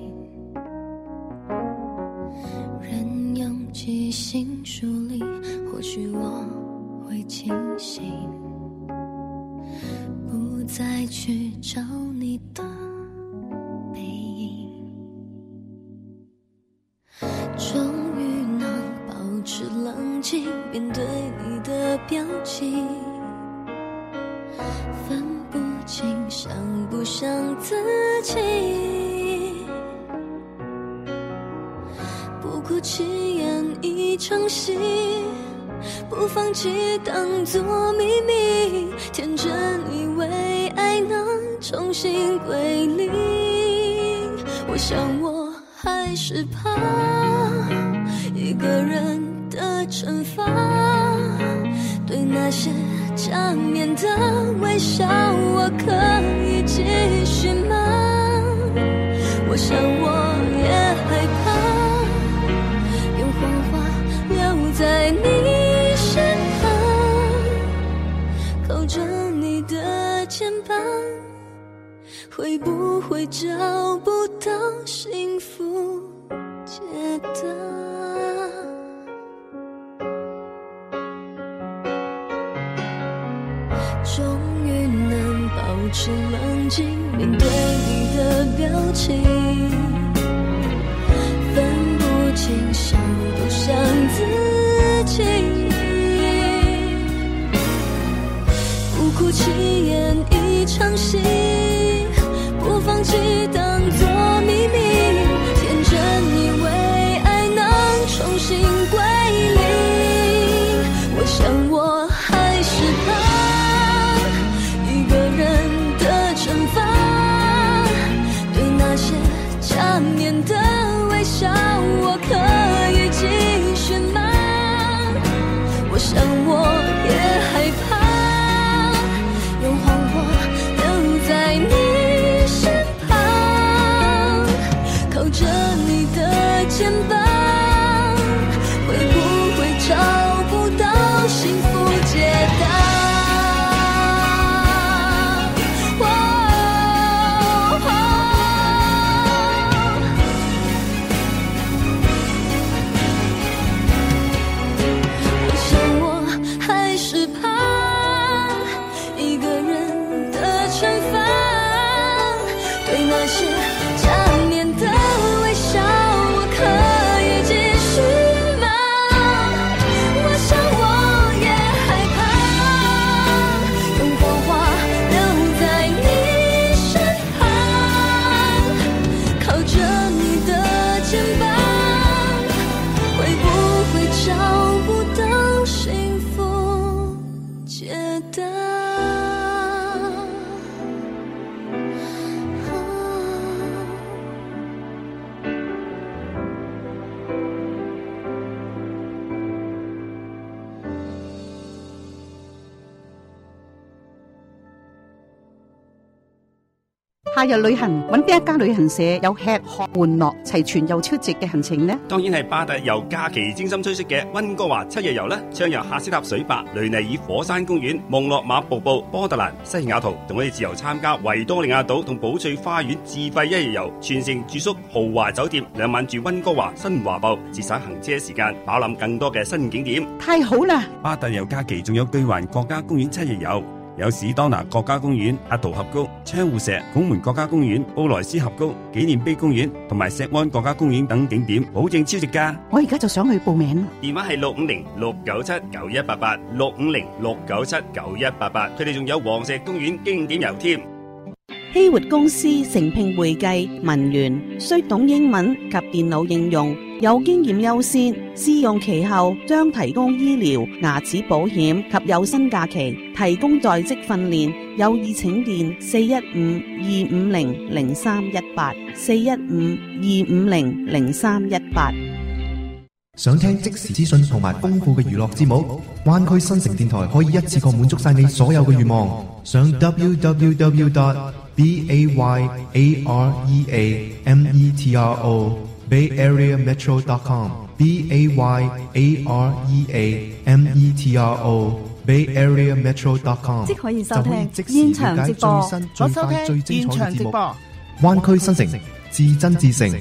S1: 任用记性梳理，或许我会清醒，不再去找你的背影。终于能保持冷静，面对你的表情，分不清像不像自己。不哭泣演一场戏，不放弃当作秘密，天真以为爱能重新归零。我想我还是怕一个人的惩罚，对那些假面的微笑我可以继续吗？我想我也害怕用谎话留在你身旁，靠着你的肩膀，会不会找不到幸福解答？终于能保持冷静，面对你的表情，分不清像不像自己。不哭泣演一场戏，不放弃当作秘密，天真以为爱能重新归零。我想我还是怕一个人的惩罚，对那些假面的微笑我可以继续吗？我想我也害怕用谎话留在你身旁，靠着你的肩膀，会不会找不到幸福解答？我想我还是怕一个人的惩罚，对那些假面的微笑我可以继续吗？我想我也害怕用谎话留在你身旁，靠着你的肩膀，会不会找不到幸福解答？
S8: 夏日旅行揾邊一家旅行社有吃喝玩樂齊全又超值嘅行程呢？
S10: 當然係巴特由假期精心推出嘅溫哥華7日遊啦，暢遊喀斯塔水壩、雷尼爾火山公園、蒙洛馬瀑布、波特蘭、西雅圖，仲可以自由參加維多利亞島同寶翠花園自費1日遊，全程住宿豪華酒店，2晚住溫哥華新華埠，節省行車時間，飽覽更多嘅新景點。
S8: 太好啦！
S10: 巴特遊假期仲有巨環國家公園7日遊。有史當拿國家公園、阿圖峽谷、窗戶石、拱門國家公園、布萊斯峽谷、紀念碑公園同埋石安國家公園等景點，保證超值㗎。
S8: 我而家就想去報名。
S10: 電話係650-697-9188 650-697-9188，佢哋仲有黃石公園經典遊添。
S4: 希活公司誠聘會計文員，須懂英文及電腦應用，有經驗優先。試用期後將提供醫療、牙齒保險及有薪假期，提供在職訓練。有意請電415-250-0318 415-250-0318。
S7: 想聽即時資訊同埋豐富嘅娛樂節目，灣區新城電台可以一次過滿足晒你所有嘅願望。上 www.BAYAREAMETRO BayAreaMetro.com BAYAREAMETRO BayAreaMetro.com
S8: 即可以收聽
S7: 就可以即時
S8: 現場直播
S7: 了解最新最
S6: 我收
S7: 快最
S6: 聽現
S7: 精彩嘅節目。
S6: 場直播。
S7: 灣區新城，至真至誠。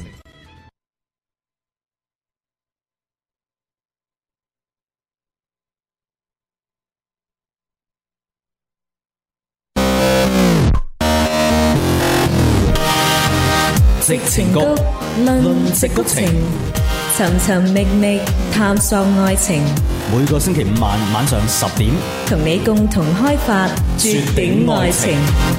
S9: 矽情谷，論矽谷情，
S1: 尋尋覓覓探索愛情，
S9: 每個星期五晚上10點，
S1: 同你共同開發絕頂愛情。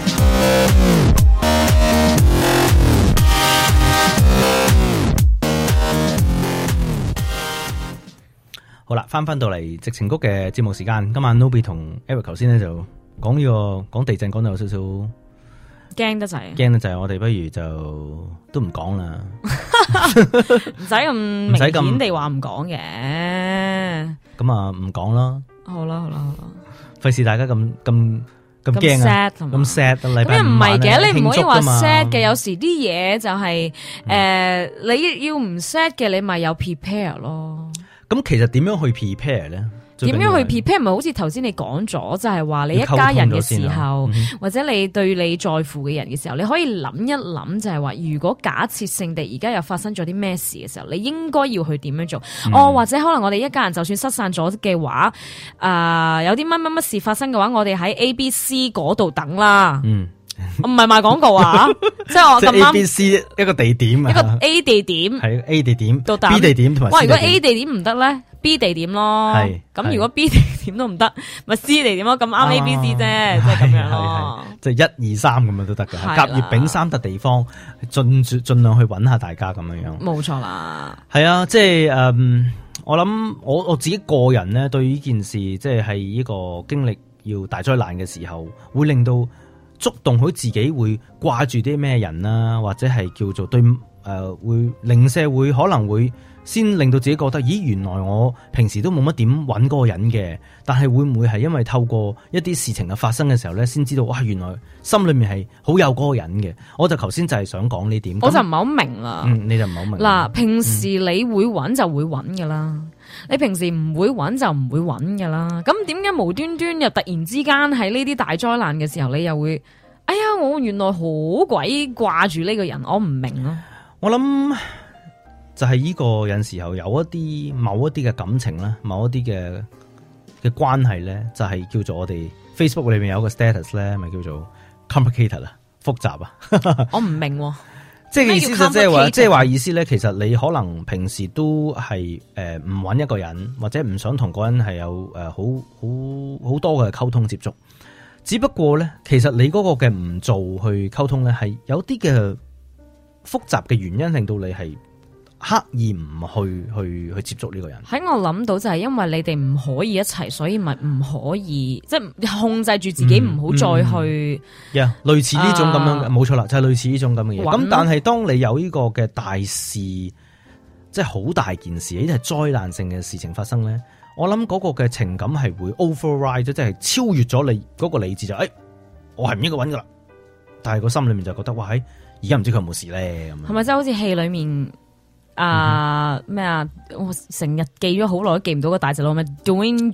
S3: 好啦，翻到嚟矽情谷嘅節目時間，今晚 Nobby 同 Eric 頭先咧就講講地震，講到有少少
S2: 驚得滯，
S3: 驚得滯，我哋不如就都唔講啦，
S2: 唔使咁明顯地話唔講嘅。
S3: 咁啊，唔講啦。
S2: 好啦，
S3: 費事大家咁驚啊，咁 sad。
S2: 咁又唔係嘅，你唔可以話 sad 嘅，有時啲嘢就係你要唔 sad 嘅，你咪有 prepare 咯。
S3: 咁其實點樣去 prepare 咧？
S2: 點樣去 prepare？ 咪好似頭先你講咗，就係話你一家人嘅時候，或者你對你在乎嘅人嘅時候，你可以諗一諗，就係話如果假設性地而家又發生咗啲咩事嘅時候，你應該要去點樣做？或者可能我哋一家人就算失散咗嘅話，有啲乜事發生嘅話，我哋喺 ABC 嗰度等啦。我唔係賣廣告啊，即係我咁啱
S3: ABC 一個地點，
S2: 一個 A 地點
S3: 係 A 地點
S2: 到
S3: B 地點同埋 C 地點。
S2: 如果 A 地點唔得咧，B 地點咯。咁如果 B 地點都唔得，咪 C 地點咯。咁啱 A、B、C 啫，即係咁樣咯。即係
S3: 1、2、3咁樣都得㗎。甲、乙、丙3笪地方，盡量去揾下大家咁樣。
S2: 冇錯啦。
S3: 係啊，即係我諗我自己個人咧，對於呢件事，即係呢個經歷要大災難嘅時候，會令到觸動佢自己會掛住啲咩人啦，或者係叫做對會零舍會可能會先令到自己覺得，咦，原來我平時都冇乜點揾嗰個人嘅，但係會唔會係因為透過一啲事情嘅發生嘅時候咧，先知道哇，原來心裏面係好有嗰個人嘅。我就頭先就係想講呢點，
S2: 我就唔係好明啦。
S3: 你就唔係好明
S2: 嗱，平時你會揾就會揾噶啦，你平時唔會揾就唔會揾噶啦。咁點解無端端又突然之間喺呢啲大災難嘅時候，你又會，哎呀，我原來好鬼掛住呢個人，我唔明咯。
S3: 我諗就係呢個有時候有某一啲嘅感情啦，某一啲嘅關係咧，就係叫做我哋 Facebook 裏面有一個 status 咧，咪叫做 complicated 啦，複雜啊。
S2: 我唔明喎。
S3: 即係意思就即係話意思咧，其實你可能平時都係唔揾一個人，或者唔想同嗰人係有好多嘅溝通接觸。只不過咧，其實你嗰個嘅唔做去溝通咧，係有啲嘅複雜嘅原因，令到你係刻意唔去接觸呢個人。喺我
S2: 諗到就係因為你哋唔可以一齊，所以咪唔可以即係控制住自己唔好再去。
S3: 類似呢種咁樣嘅，冇錯啦，就係類似呢種咁嘅嘢。咁但係當你有呢個嘅大事，即係好大件事，呢啲係災難性嘅事情發生咧，我諗嗰個嘅情感係會 override，即係超越咗你嗰個理智，就我係唔應該揾噶啦。但係個心裏面就覺得哇，而家唔知佢有冇事咧，咁係咪
S2: 即係好似戲裏面咩啊？我成日記咗好耐都記唔到個大隻佬咩 Dwayne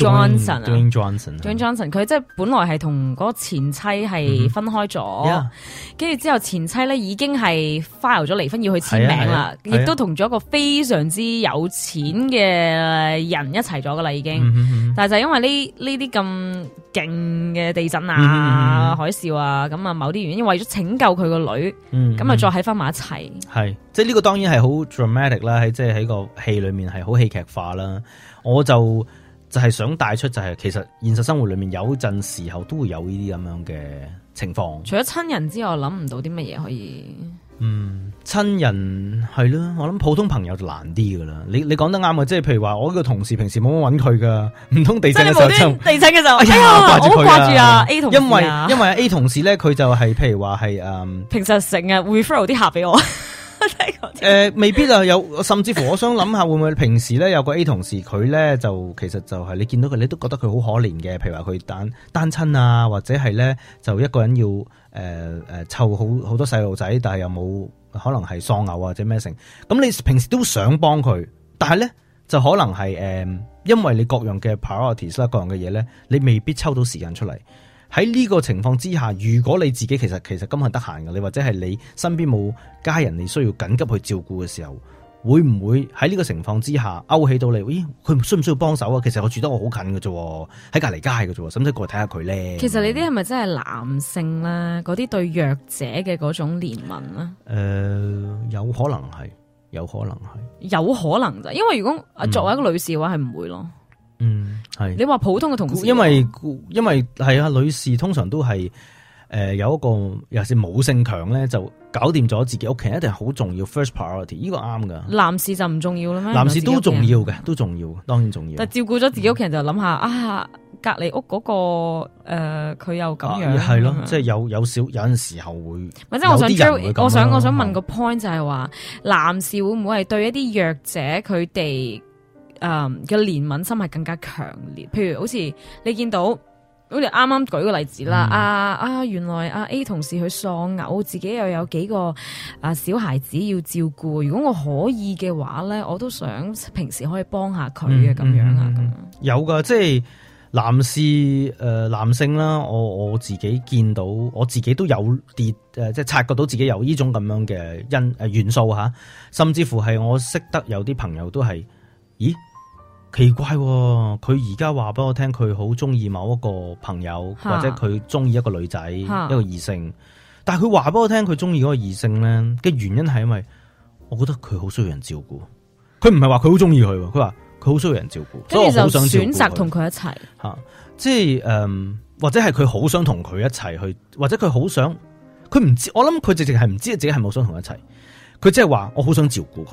S2: Johnson 佢即係本來係同嗰個前妻係分開咗，跟住之後前妻咧已經係 file 咗離婚要去簽名啦，亦都同咗一個非常之有錢嘅人一齊咗噶啦已經，但係就係因為呢啲咁勁嘅地震啊、海嘯啊，咁啊某啲原因為咗拯救佢個女，咁啊再喺翻埋一齊，
S3: 係即係呢個當然係好 dramatic 啦，喺即係喺個戲裏面係好戲劇化啦。我就係想帶出就係其實現實生活裏面有陣時候都會有呢啲咁樣嘅情況。
S2: 除咗親人之外，諗唔到啲乜嘢可以。
S3: 親人係咯，我諗普通朋友就難啲噶啦。你講得啱啊，即係譬如話我呢個同事平時冇乜揾佢噶，唔通地震嘅時候就
S2: 地震嘅時候，哎呀，我好掛住啊 A 同事啊，
S3: 因為 A 同事咧佢就係譬如話係
S2: 平時成日 refer 啲客俾我。
S3: 未必啊，有甚至乎我想諗下會唔會平時咧有個 A 同事佢咧就其實就係你見到佢你都覺得佢好可憐嘅，譬如話佢單親啊，或者係咧就一個人要湊好多細路仔，但係又冇可能係喪偶或者咩成，咁你平時都想幫佢，但係咧就可能係因為你各樣嘅 priorities 啦，各樣嘅嘢咧，你未必抽到時間出嚟。喺呢個情況之下，如果你自己其實今日得閒嘅，你或者係你身邊冇家人，你需要緊急去照顧嘅時候，會唔會喺呢個情況之下勾起到你？咦，佢需唔需要幫手啊？其實我住得我好近嘅啫，喺隔離街嘅啫，使唔使過嚟睇下佢咧？
S2: 其實你啲係咪真係男性咧？嗰啲對弱者嘅嗰種憐憫咧？
S3: 有可能係，有可能
S2: 咋？因為如果作為一個女士嘅話，係唔會咯。
S3: 係。
S2: 你話普通嘅同事，
S3: 因為係啊，女士通常都係有一個，尤其是母性強咧，就搞掂咗自己屋企人，一定係好重要 first priority， 呢個啱噶。
S2: 男士就唔重要啦咩？
S3: 男士都重要嘅，都重要，當然重要。
S2: 但係照顧咗自己屋企人就諗下隔離屋嗰個佢又咁樣，
S3: 係咯，即係有陣時候會。
S2: 或者我想問個 point 就係話，男士會唔會係對一啲弱者佢哋嘅憐憫心係更加強烈？譬如好似你見到，好似啱啱舉個例子啦，原來A 同事佢喪偶，自己又有幾個小孩子要照顧。如果我可以嘅話咧，我都想平時可以幫下佢嘅咁樣啊。
S3: 有噶，即係男性啦，我自己見到，我自己都有啲即係察覺到自己有呢種咁樣嘅元素吓，甚至乎係我識得有啲朋友都係，咦？奇怪喎，佢而家話俾我聽，佢好中意某一個朋友，或者佢中意一個女仔，一個異性。但係佢話俾我聽，佢中意嗰個異性咧嘅原因係因為，我覺得佢好需要人照顧。佢唔係話佢好中意佢，佢話佢好需要人照顧，所以我好想照顧佢。選擇同佢一齊吓，即係或者係佢好想同佢一齊去，或者佢好想，佢唔知，我諗佢直情係唔知自己係冇想同佢一齊。佢即係話我好想照顧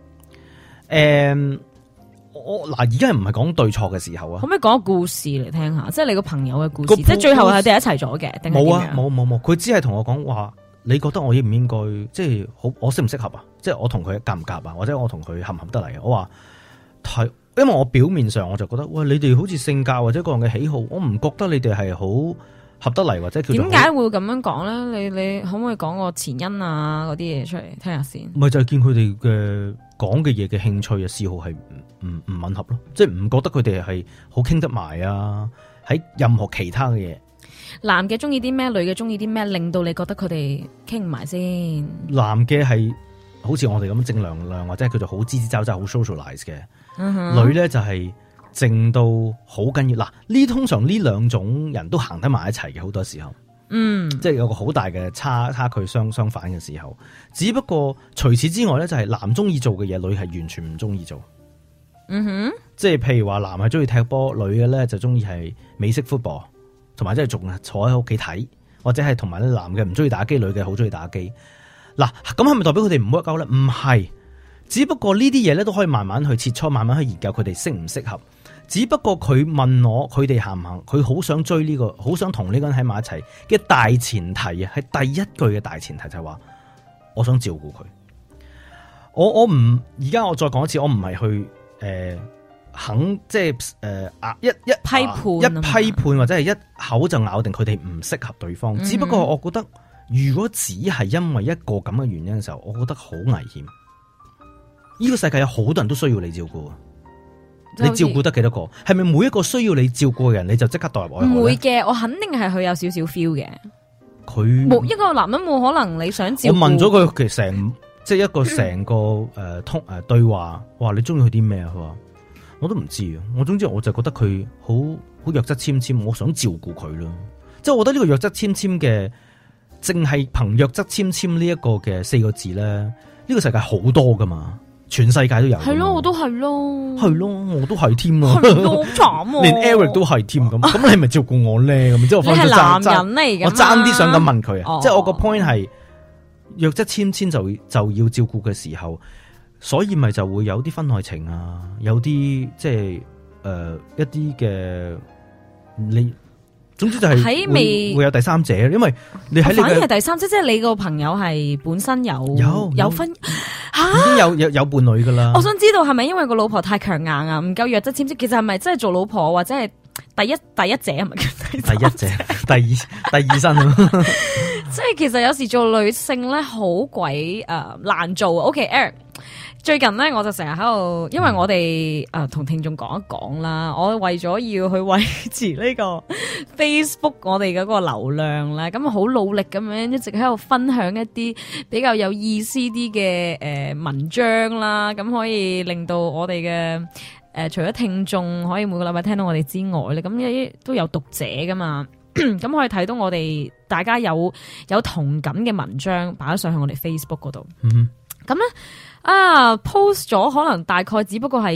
S3: 佢。我嗱，而家唔係講對錯嘅時候啊，
S2: 可唔可以講個故事嚟聽下？即係你個朋友嘅故事，即係最後係哋一齊咗嘅，定係點樣？
S3: 冇啊，冇，佢只係同我講話，你覺得我應唔應該，即係好，我適唔適合啊？即係我同佢夾唔夾啊？或者我同佢合唔合得嚟啊？我話因為我表面上我就覺得，喂，你哋好似性格或者個人嘅喜好，我唔覺得你哋係好合得嚟，或者叫做點
S2: 解會咁樣講咧？你可唔可以講個前因啊嗰啲嘢出嚟聽下先？
S3: 咪就係見佢哋嘅講嘅嘢嘅興趣啊嗜好係唔吻合咯，即係唔覺得佢哋係好傾得埋啊。喺任何其他嘅嘢，
S2: 男嘅中意啲咩，女嘅中意啲咩，令到你覺得佢哋傾唔埋先？
S3: 男嘅係好似我哋咁正能量，或者叫做好吱吱喳喳好 socialize 嘅，女咧就係靜到好緊要。嗱，呢通常呢兩種人都行得埋一齊嘅，好多時候，即係有個好大嘅差距相反嘅時候。只不過除此之外咧，就係男中意做嘅嘢，女係完全唔中意做。即係譬如話男係中意踢波，女嘅咧就中意係美式 football， 同埋即係仲坐喺屋企睇，或者係同埋咧男嘅唔中意打機，女嘅好中意打機。嗱，咁係咪代表佢哋唔 work out 咧？唔係，只不過呢啲嘢咧都可以慢慢去切磋，慢慢去研究佢哋適唔適合。只不過佢問我佢哋行唔行，佢好想追呢個，好想同呢個人喺埋一齊嘅大前提啊，係第一句嘅大前提就係話，我想照顧佢。我唔而家我再講一次，我唔係去肯即係一批判或者係一口就咬定佢哋唔適合對方。只不過我覺得，如果只係因為一個咁嘅原因嘅時候，我覺得好危險。呢個世界有好多人都需要你照顧。你照顧得幾多個？係咪每一個需要你照顧嘅人，你就即刻代入我？
S2: 唔會嘅，我肯定係佢有少少 feel 嘅。
S3: 佢
S2: 冇一個男人冇可能你想照顧。
S3: 我問咗佢，其實即係一個成個對話。哇！你中意佢啲咩啊？佢話我都唔知啊。我總之我就覺得佢好弱質纖纖，我想照顧佢咯。即係我覺得呢個弱質纖纖嘅，淨係憑弱質纖纖呢一個嘅4個字咧，呢個世界好多噶嘛。全世界都有，係咯，我都係咯，係咯，我都係添咯，好慘，連 Eric 都係添咁，咁你咪照顧我咧咁，之後你係男人嚟嘅，我爭啲想咁問佢啊，即係我個 point 係弱質纖纖就要照顧嘅時候，所以咪就會有啲婚外情啊，有啲即係一啲嘅你。總之就係會有第三者，因為你喺你
S2: 反而係第三者，即係你個朋友係本身有婚
S3: 已經有伴侶噶啦。
S2: 我想知道係咪因為個老婆太強硬啊，唔夠弱質纖纖？其實係咪真係做老婆或者係第一者係咪？
S3: 第二身啊！
S2: 即係其實有時做女性咧好鬼難做。OK，Eric。 最近咧，我就成日喺度，因為我哋同聽眾講一講啦，我為咗要去維持呢個 Facebook 我哋嗰個流量咧，咁好努力咁樣一直喺度分享一啲比較有意思啲嘅文章啦，咁可以令到我哋嘅除咗聽眾可以每個禮拜聽到我哋之外咧，咁都有讀者噶嘛。咁可以睇到我哋大家有同感嘅文章擺咗上去我哋 Facebook 嗰度。咁咧post 咗可能大概只不過係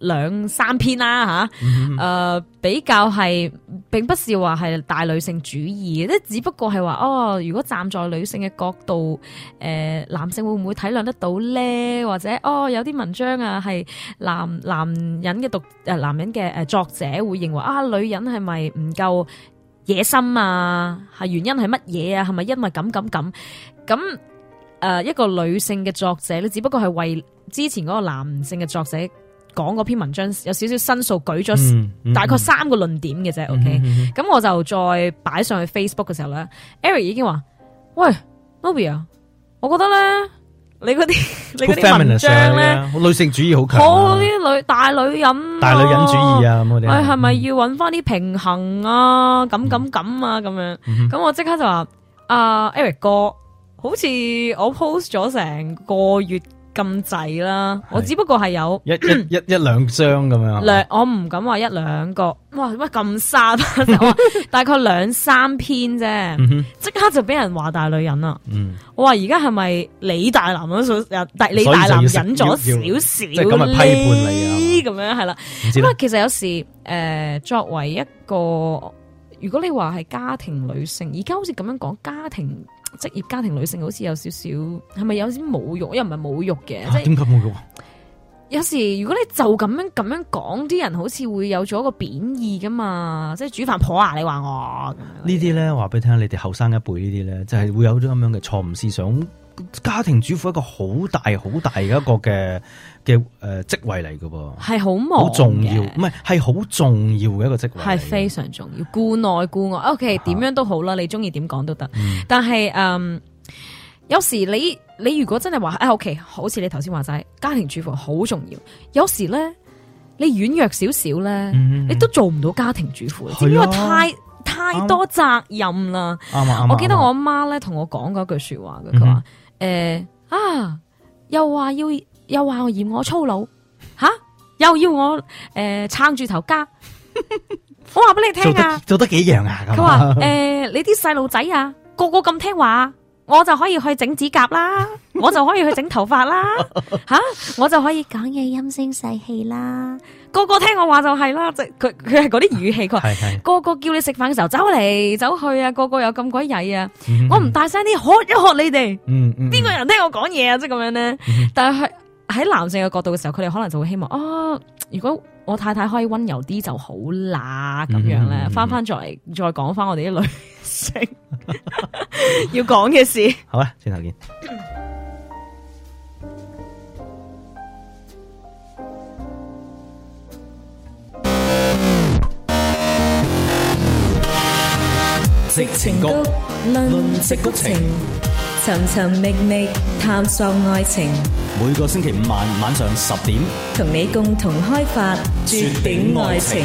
S2: 1、2、3篇啦吓，比較係並不是話係大女性主義，即係只不過係話如果站在女性嘅角度，男性會唔會體諒得到咧？或者有啲文章係男人嘅男人嘅作者會認為女人係咪唔夠野心啊？係原因係乜嘢啊？係咪因為咁？一個女性嘅作者咧，只不過係為之前嗰個男性嘅作者講嗰篇文章有少少申訴，舉咗大概3個論點嘅啫。OK，咁我就再擺上去 Facebook 嘅時候咧，Eric 已經話：喂 ，Nobby 啊，我覺得咧，你嗰啲文章咧，
S3: 女性主義好強，
S2: 好啲大女人
S3: 主義啊，咁啲
S2: 係咪要揾翻啲平衡啊？咁啊，咁樣，咁我即刻就話：Eric 哥。好似我 post 咗成個月咁滯啦，我只不過係有一
S3: 兩張咁樣。
S2: 我唔敢話1、2個，哇乜咁沙，大概2、3篇啫，即刻就俾人話大女人啦。我話而家係咪你大男人你大男人咗少少，即係今日批判你咁樣係啦。咁啊，其實有時作為一個，如果你話係家庭女性，而家好似咁樣講職業家庭女性好似有少少，係咪有啲侮辱？又唔係侮辱嘅，即係點解侮辱？有時如果你就咁樣講，啲人好似會有咗個貶義噶嘛，即係煮飯婆啊！你話我
S3: 呢啲咧，話俾你聽，你哋後生一輩呢啲咧，就係會有咗咁樣嘅錯誤思想。家庭主婦一個好大嘅一個嘅職位嚟噶噃，係好忙，好重要，唔係好重要嘅一個職位，係非常重要，顧內顧外。OK， 點樣都好啦，你中意點講都得。但係有時你如果真係話OK， 好似你頭先話齋，家庭主婦好重要。有時咧，你軟弱少少咧，你都做唔到家庭主婦，只因為太多責任啦。我記得我阿媽咧同我講過一句說話嘅，佢話。又話我嫌我粗魯，又要我撐住頭家。我話俾你聽啊，做得幾樣啊？佢話你啲細路仔啊，個個咁聽話，我就可以去整指甲啦，我就可以去整頭髮啦，我就可以講嘢陰聲細氣啦。個個聽我話就係啦，即係佢係嗰啲語氣，佢話個個叫你食飯嘅時候走嚟走去啊，個個有咁鬼曳啊，我唔大聲啲喝一喝你哋，邊個人聽我講嘢啊？即係咁樣咧。但係喺男性嘅角度嘅時候，佢哋可能就會希望如果我太太可以溫柔啲就好啦，咁樣咧，翻再嚟再講翻我哋啲女性要講嘅事。好啊，轉頭見。
S9: 矽情谷，論矽谷情，
S1: 尋尋覓覓探索愛情。
S9: 每個星期5晚上10點，
S1: 同你共同開發絕頂愛情。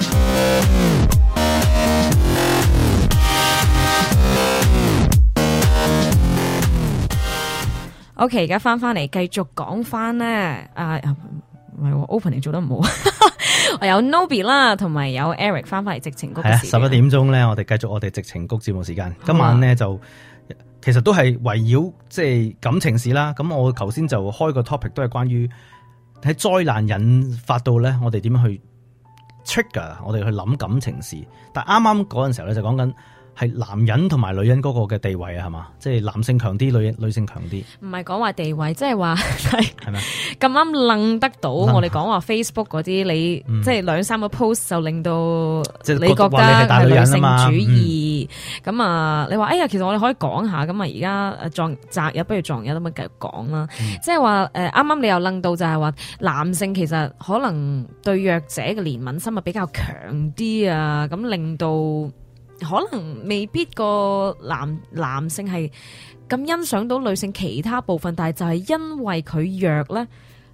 S2: OK， 而家翻嚟繼續講翻咧，唔係 opening 做得唔好。我有 Nobby 啦，同埋有 Eric 翻嚟矽情谷嘅時間。11點鐘咧，我哋繼續我哋矽情谷節目時間。今晚咧就其實都係圍繞即係感情事啦。咁我頭先就開個 topic 都係關於喺災難引發到咧，我哋點樣去 trigger 我哋去諗感情事。但係啱啱嗰陣時候咧，就講緊係男人同埋女人嗰個嘅地位啊，係嘛？即係男性強啲，女性強啲。唔係講話地位，即係話係咪咁啱楞得到？我哋講話 Facebook 嗰啲，你即係2-3個 post 就令到你覺得係女性主義。咁啊，你話哎呀，其實我哋可以講下。咁啊，而家擇日不如撞日，咁咪繼續講啦。即係話啱啱你又楞到就係話男性其實可能對弱者嘅憐憫心啊比較強啲啊，咁令到。可能未必個男性係咁欣賞到女性其他部分，但係就係因為佢弱咧，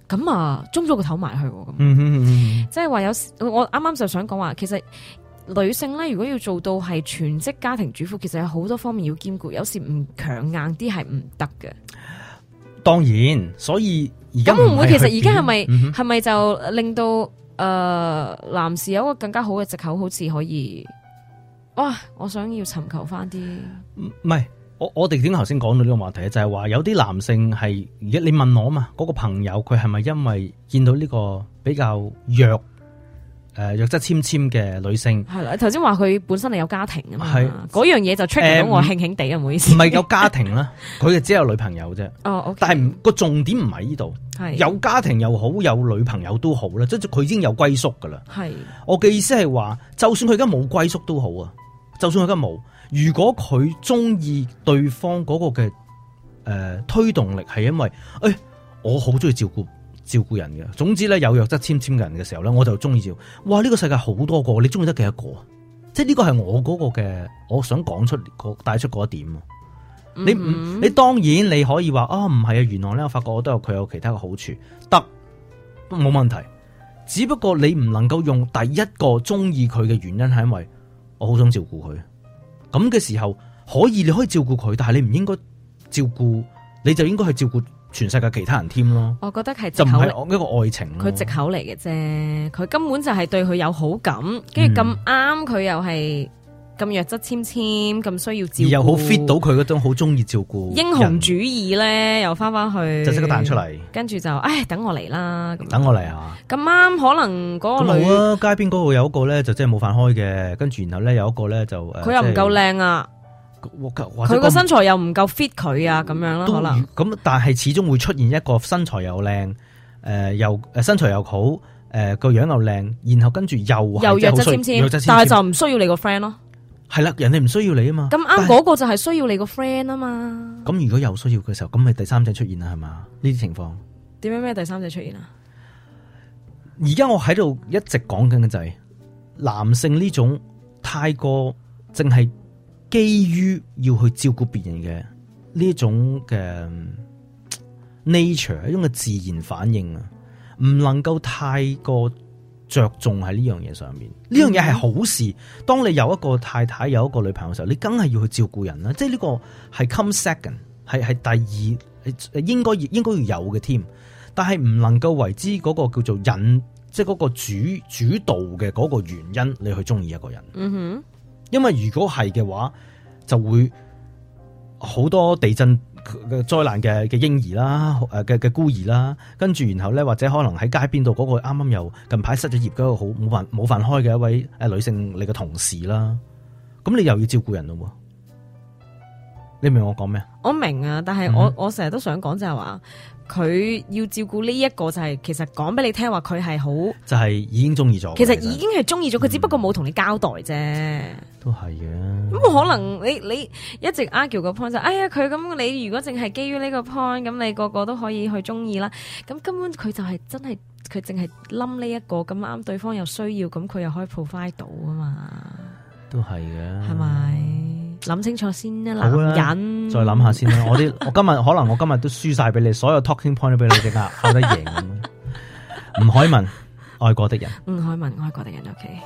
S2: 咁啊，中咗個頭埋去咁，即係話有我啱啱就想講話，其實女性咧，如果要做到係全職家庭主婦，其實有好多方面要兼顧，有時唔強硬啲係唔得嘅。當
S3: 然，所以而家
S2: 咁會唔會其實而家係咪就令到男士有一個更加好嘅藉口，好似可以哇，我想要尋求翻啲
S3: 唔係。我哋點解頭先講到呢個話題就係話有啲男性係而家你問我嘛，嗰個朋友佢係咪因為見到呢個比較弱質纖纖嘅女性？係啦，頭先話佢本身係有家庭啊嘛，嗰樣嘢就出嚟到我興興地啊，唔好意思。唔係有家庭啦，佢就只有女朋友啫。OK，但係個重點唔係呢度，有家庭又好，有女朋友都好啦，即係佢已經有歸宿噶啦。係，我嘅意思係話，就算佢而家冇歸宿都好啊，就算佢而家冇。如果佢中意對方嗰個嘅推動力係因為我好中意照顧人嘅，總之咧有弱質纖纖嘅人嘅時候咧，我就中意照。哇！呢個世界好多個，你中意得幾多個啊？即係呢個係我嗰個嘅，我想講出帶出嗰一點。你當然你可以話唔係啊，原來咧我發覺我都有佢有其他嘅好處，得冇問題。只不過你唔能夠用第一個中意佢嘅原因係因為我好想照顧佢。咁嘅時候你可以照顧佢，但係你唔應該照顧，你就應該去照顧全世界其他人添咯。我覺得係就唔係一個愛情，佢藉口嚟嘅啫。佢根本就係對佢有好感，跟住咁啱佢又係咁弱質纖纖，咁需要照顧，又好 fit 到佢嗰種好中意照顧英雄主義咧，又翻去就識得彈出嚟，跟住就等我嚟啦，等我嚟啊！咁啱可能嗰個女街邊嗰度有一個咧就真係冇飯開嘅，跟住然後咧有一個咧就佢又唔夠靚啊，佢個身材又唔夠 fit 佢啊，咁樣咯可能咁，但係始終會出現一個身材又靚又身材又好個樣又靚，然後跟住又弱質纖纖，但係就唔需要你個 friend 咯。係啦，人哋唔需要你啊嘛。咁啱嗰個就係需要你個 friend 啊嘛。咁如果有需要嘅時候，咁咪第三者出現啦，係嘛？呢啲情況點樣咩第三者出現啊？而家我喺度一直講緊嘅就係男性呢種太過淨係基於要去照顧別人嘅呢種嘅 nature， 一種嘅自然反應啊，唔能夠太過着重喺呢樣嘢上面。呢樣嘢係好事。當你有一個太太有一個女朋友嘅時候，你梗係要去照顧人啦。即係呢個係 come second， 係第二，應該要有嘅添。但係唔能夠為之嗰個叫做引，即係嗰個主導嘅嗰個原因，你去中意一個人。嗯哼，因為如果係嘅話，就會好多地震嘅災難嘅嬰兒啦，嘅孤兒啦，跟住然後咧，或者可能喺街邊度嗰個啱啱又近排失咗業嗰個好冇飯開嘅一位女性你嘅同事啦，咁你又要照顧人咯。你明我講咩？我明啊，但係我成日都想講就係話，佢要照顧呢一個就係其實講俾你聽話佢係好就係已經中意咗，其實已經係中意咗，佢只不過冇同你交代啫。都係嘅。咁可能你一直 argue 個 point 就哎呀佢咁，你如果淨係基於呢個 point， 咁你個個都可以去中意啦。咁根本佢就係真係佢淨係冧呢一個咁啱，對方有需要，咁佢又可以 provide 到啊嘛。都係嘅，係咪？諗清楚先啦，男人再諗下先啦。我今日都輸晒俾你，所有 talking point 都俾你即刻考得贏咁。吳海文，愛過的人。吳海文，愛過的人。OK。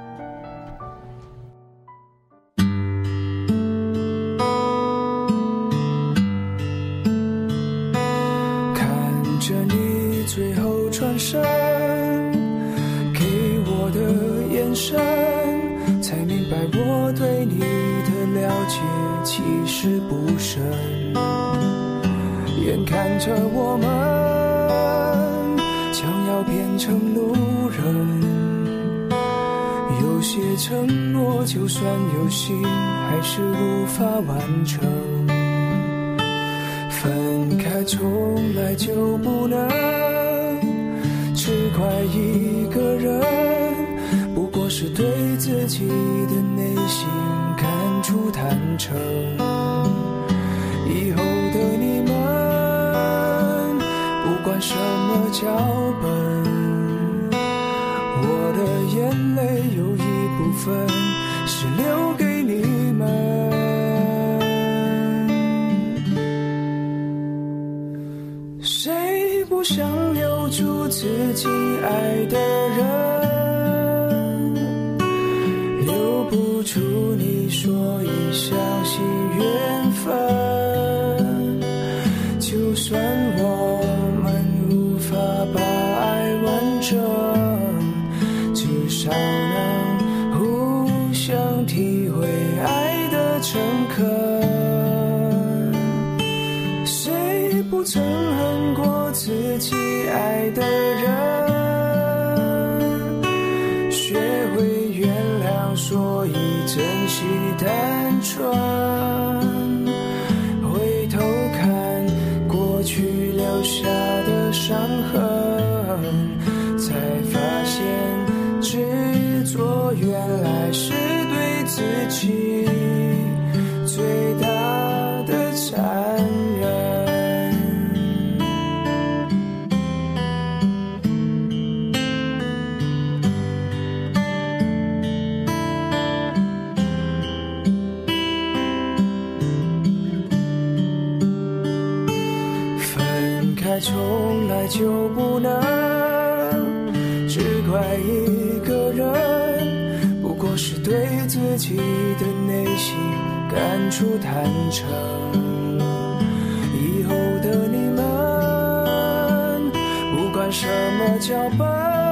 S3: 看着你最後轉身，給我的眼神，才明白我對你的了解其實不深，眼看着我們將要變成路人，有些承諾就算有心還是無法完成，分開從來就不能只怪一個人，不過是對自己的內心看出坦誠，以後的你們不管什麼腳本，我的眼淚有一部分是留給你們，誰不想留
S11: 留住自己爱的人，留不住你，所以相信缘分。就算我们无法把爱完整，至少能互相体会爱的诚恳。谁不曾恨过自己爱的人，学会原谅，所以珍惜单纯。回头看过去留下的伤痕，才发现执着原来是对自己最大的残忍。从来就不能只怪一个人，不过是对自己的内心感触坦诚。以后的你们不管什么脚本，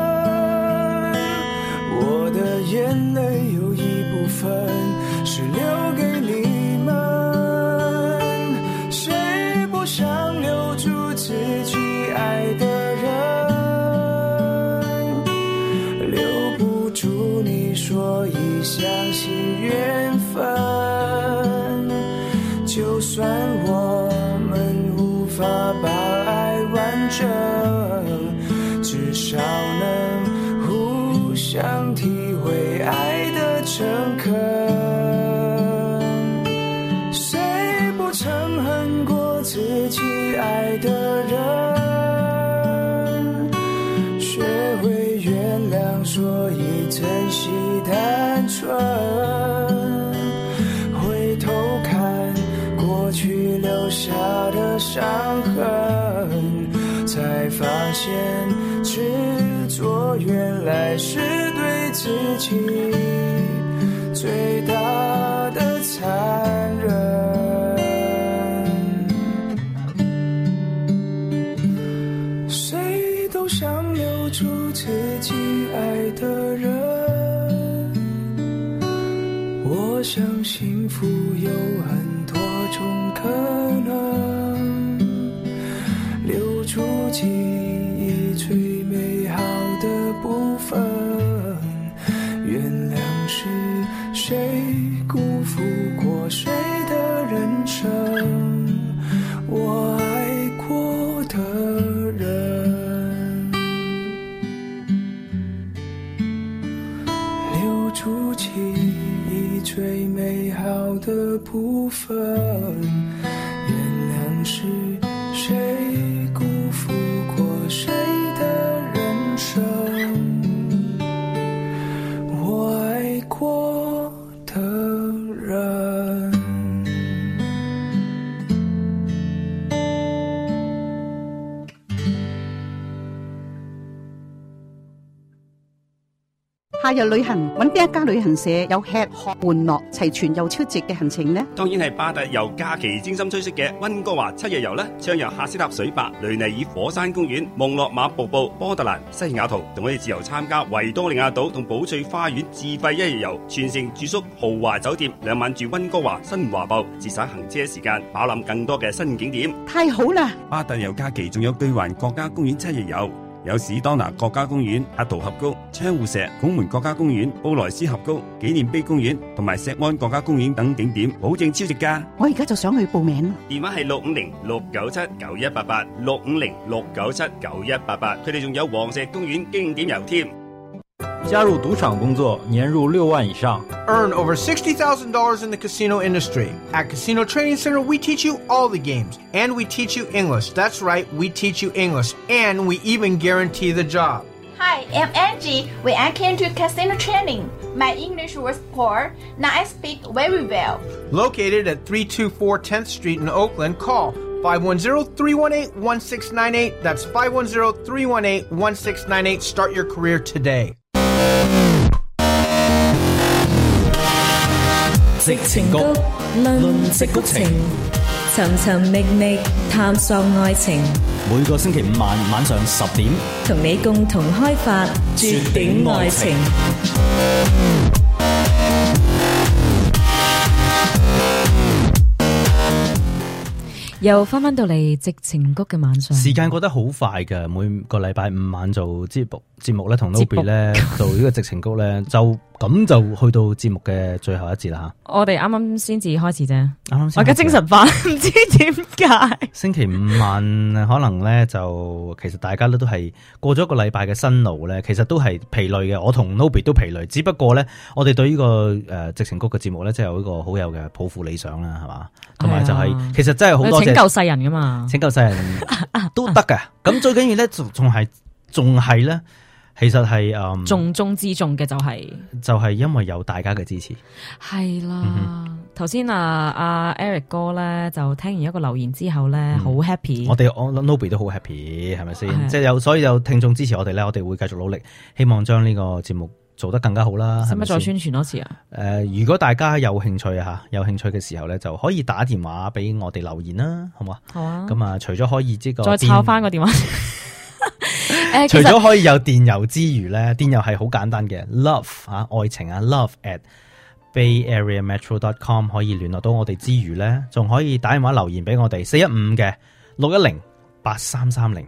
S11: 我的眼泪有一部分是留给你们。谁不想留住自己爱的人，留不住你，所以相信缘分。就算我们无法把爱完整，至少能互相体会爱的诚恳。谁不曾恨过自己爱的人，学会原谅，所以珍惜单纯。回头看过去留下的伤痕，才发现执着原来是对自己最大的残忍。都想留住自己爱的人，我想幸福有很多种可能，留住记忆最美好的部分，原谅是谁辜负过谁的人生，我爱过的人。出记忆最美好的部分，原谅是谁辜负过谁的人生，我爱过的人。
S8: 夏日旅行揾邊一家旅行社有吃喝玩樂齊全又超值嘅行程呢？
S10: 當然係巴特遊假期精心推出嘅溫哥華7日遊啦！暢遊喀斯塔水壩、雷尼爾火山公園、蒙洛馬瀑布、波特蘭、西雅圖，仲可以自由參加維多利亞島同寶翠花園自費1日遊，全城住宿豪華酒店，2晚住溫哥華新華埠，節省行車時間，飽覽更多嘅新景點。
S8: 太好啦！
S10: 巴特遊假期仲有對環國家公園7日遊。有史當拿國家公園、阿圖峽谷、窗戶石、拱門國家公園、布萊斯峽谷、紀念碑公園同埋石安國家公園等景點，保證超值㗎。
S8: 我而家就想去報名。
S10: 電話係650-697-9188 650-697-9188，佢哋仲有黃石公園經典遊添。
S12: 加入賭場工作，年入6萬以上。
S13: Earn over $60,000 in the casino industry. At Casino Training Center, we teach you all the games. And we teach you English. That's right, we teach you English. And we even guarantee the job.
S14: Hi, I'm Angie. When I came to casino training, my English was poor. Now I speak very well.
S13: Located at 324 10th Street in Oakland, call 510-318-1698. That's 510-318-1698. Start your career today.
S9: 矽情谷論矽谷情，
S1: 尋尋覓覓探索愛情，
S9: 每個星期五晚上10點，
S1: 同你共同開發絕頂愛情。又翻到嚟矽情谷嘅晚上，
S3: 時間過得好快㗎。每個禮拜五晚做節目咧，同 Nobby 咧做呢個矽情谷咧，就咁就去到節目嘅最後一節啦吓。
S2: 我哋啱啱先至開始啫，
S3: 我
S2: 而家精神化，唔知點解。
S3: 星期五晚可能咧就其實大家都係過咗一個禮拜嘅辛勞咧，其實都係疲累嘅。我同 Nobby 都疲累，只不過咧我哋對呢個矽情谷嘅節目咧，即係有一個好有嘅抱負理想啦，係嘛，同埋就係其實真係好多
S2: 拯救世人噶嘛，
S3: 拯救世人都得㗎。咁最緊要咧仲係咧。其實係
S2: 重中之重嘅就係
S3: 因為有大家嘅支持，
S2: 係啦。頭先阿 Eric 哥咧就聽完一個留言之後咧，好 happy。
S3: 我 Nobby 都好 happy， 係咪先？即係所以有聽眾支持我哋咧，我哋會繼續努力，希望將呢個節目做得更加好啦。
S2: 使唔使再宣傳多次啊？
S3: 如果大家有興趣嘅時候咧，就可以打電話俾我哋留言啦，好唔好啊？
S2: 好啊。
S3: 咁啊，除咗可以呢個
S2: 再抄翻個電話。
S3: 除咗可以有電郵之餘咧，電郵係好簡單嘅 ，love 愛情love@bayareametro.com 可以聯絡到我哋之餘咧，仲可以打電話留言俾我哋415-610-8330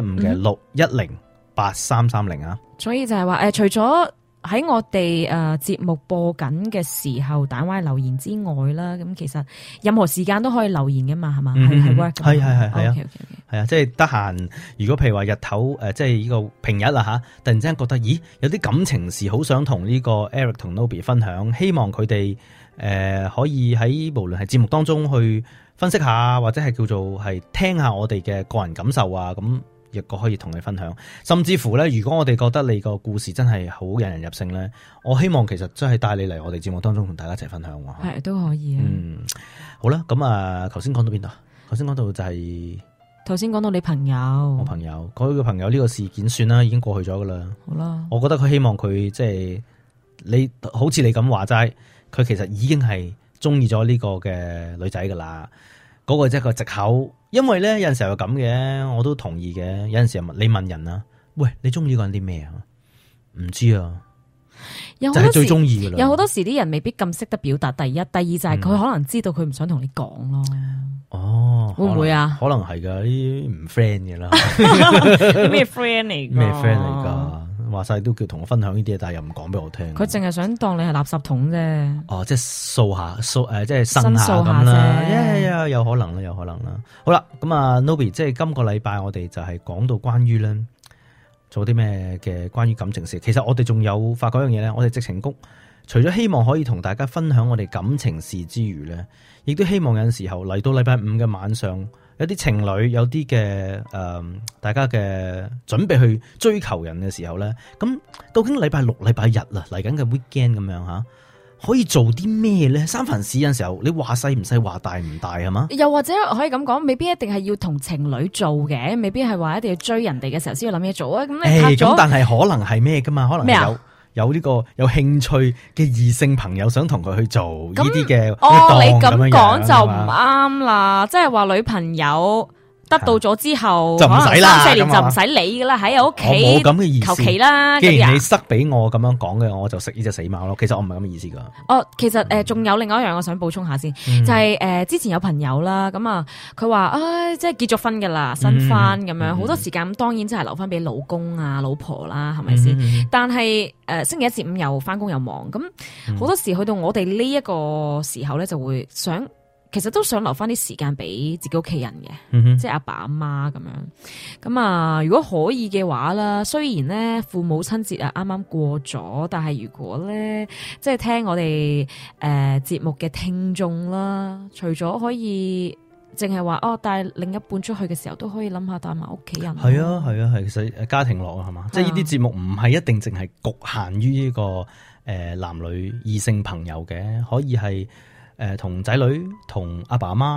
S3: 415-610-8330啊。
S2: 所以就係話除咗喺我哋節目播緊嘅時候打電話留言之外啦，咁其實任何時間都可以留言噶嘛，係嘛？係 work 嘅。
S3: 係啊，
S2: 係
S3: 啊，即係得閒。如果譬如話日頭即係呢個平日啦吓，突然之間覺得咦有啲感情事好想同呢個 Eric 同 Nobby 分享，希望佢哋可以喺無論係節目當中去分析下，或者係叫做係聽下我哋嘅個人感受啊咁。亦個可以同你分享，甚至乎咧，如果我哋覺得你個故事真係好引人入勝咧，我希望其實真係帶你嚟我哋節目當中同大家一齊分享喎。
S2: 係都可以啊。
S3: 好啦，咁啊，頭先講到邊度？頭先講到就係
S2: 頭先講到你朋友，
S3: 我朋友嗰個朋友呢個事件算啦，已經過去咗噶啦。
S2: 好啦，
S3: 我覺得佢希望佢即係你好似你咁話齋，佢其實已經係中意咗呢個嘅女仔噶啦。嗰個即係個藉口，因為咧有陣時候係咁嘅，我都同意嘅。有陣時候你問人啊，喂，你中意呢個人啲咩啊？唔知啊，就係最中意噶啦。
S2: 有好多時啲人未必咁識得表達。第一，第二就係佢可能知道佢唔想同你講咯。
S3: 哦，
S2: 會唔會啊？
S3: 可能係噶，呢啲唔 friend 嘅啦。
S2: 咩 friend 嚟？
S3: 咩 friend 嚟噶？話晒都叫同我分享呢啲嘢，但係又唔講俾我聽。
S2: 佢淨係想當你係垃圾桶啫。
S3: 哦，即係掃下即係呻下咁啦。有可能啦，有可能啦。好啦，咁啊 ，Nobby， 即係今個禮拜我哋就係講到關於咧做啲咩嘅關於感情事。其實我哋仲有發覺一樣嘢咧，我哋矽情谷除咗希望可以同大家分享我哋感情事之餘咧，亦都希望有陣時候嚟到禮拜五嘅晚上。有啲情侶，有啲嘅大家嘅準備去追求人嘅時候咧，咁究竟禮拜六、禮拜日啊嚟緊嘅 weekend 咁樣吓，可以做啲咩咧？三藩市有陣時候，你話細唔細，話大唔大係嘛？
S2: 又或者可以咁講，未必一定係要同情侶做嘅，未必係話一定要追人哋嘅時候先要諗嘢做啊。咁你拍咗，
S3: 咁但係可能係咩噶嘛？可能係有呢個有興趣嘅異性朋友想同佢去做呢啲嘅，
S2: 你咁講就唔啱啦，即係話女朋友得到咗之後，
S3: 就唔使啦
S2: ，3-4年就唔使理噶啦，喺屋企
S3: 冇咁嘅意思，
S2: 求其啦。
S3: 既然你塞俾我咁樣講嘅，我就食呢隻死貓咯。其實我唔係咁嘅意思噶。
S2: 其實仲有另外一樣我想補充下先，就係之前有朋友啦，咁啊佢話即係結咗婚噶啦，新婚咁樣，好多時間當然真係留翻俾老公啊、老婆啦，係咪先？但係星期一至五又翻工又忙，咁好多時去到我哋呢一個時候咧，就會其實都想留翻啲時間俾自己屋企人嘅，即係阿爸阿媽咁樣。咁啊，如果可以嘅話啦，雖然咧父母親節啊啱啱過咗，但係如果咧即係聽我哋節目嘅聽眾啦，除咗可以淨係話帶另一半出去嘅時候，都可以諗下帶埋屋企人。係
S3: 啊，其實家庭樂係嘛，即係呢啲節目唔係一定淨係局限於呢個男女異性朋友嘅，可以係。同仔女、同阿爸阿媽、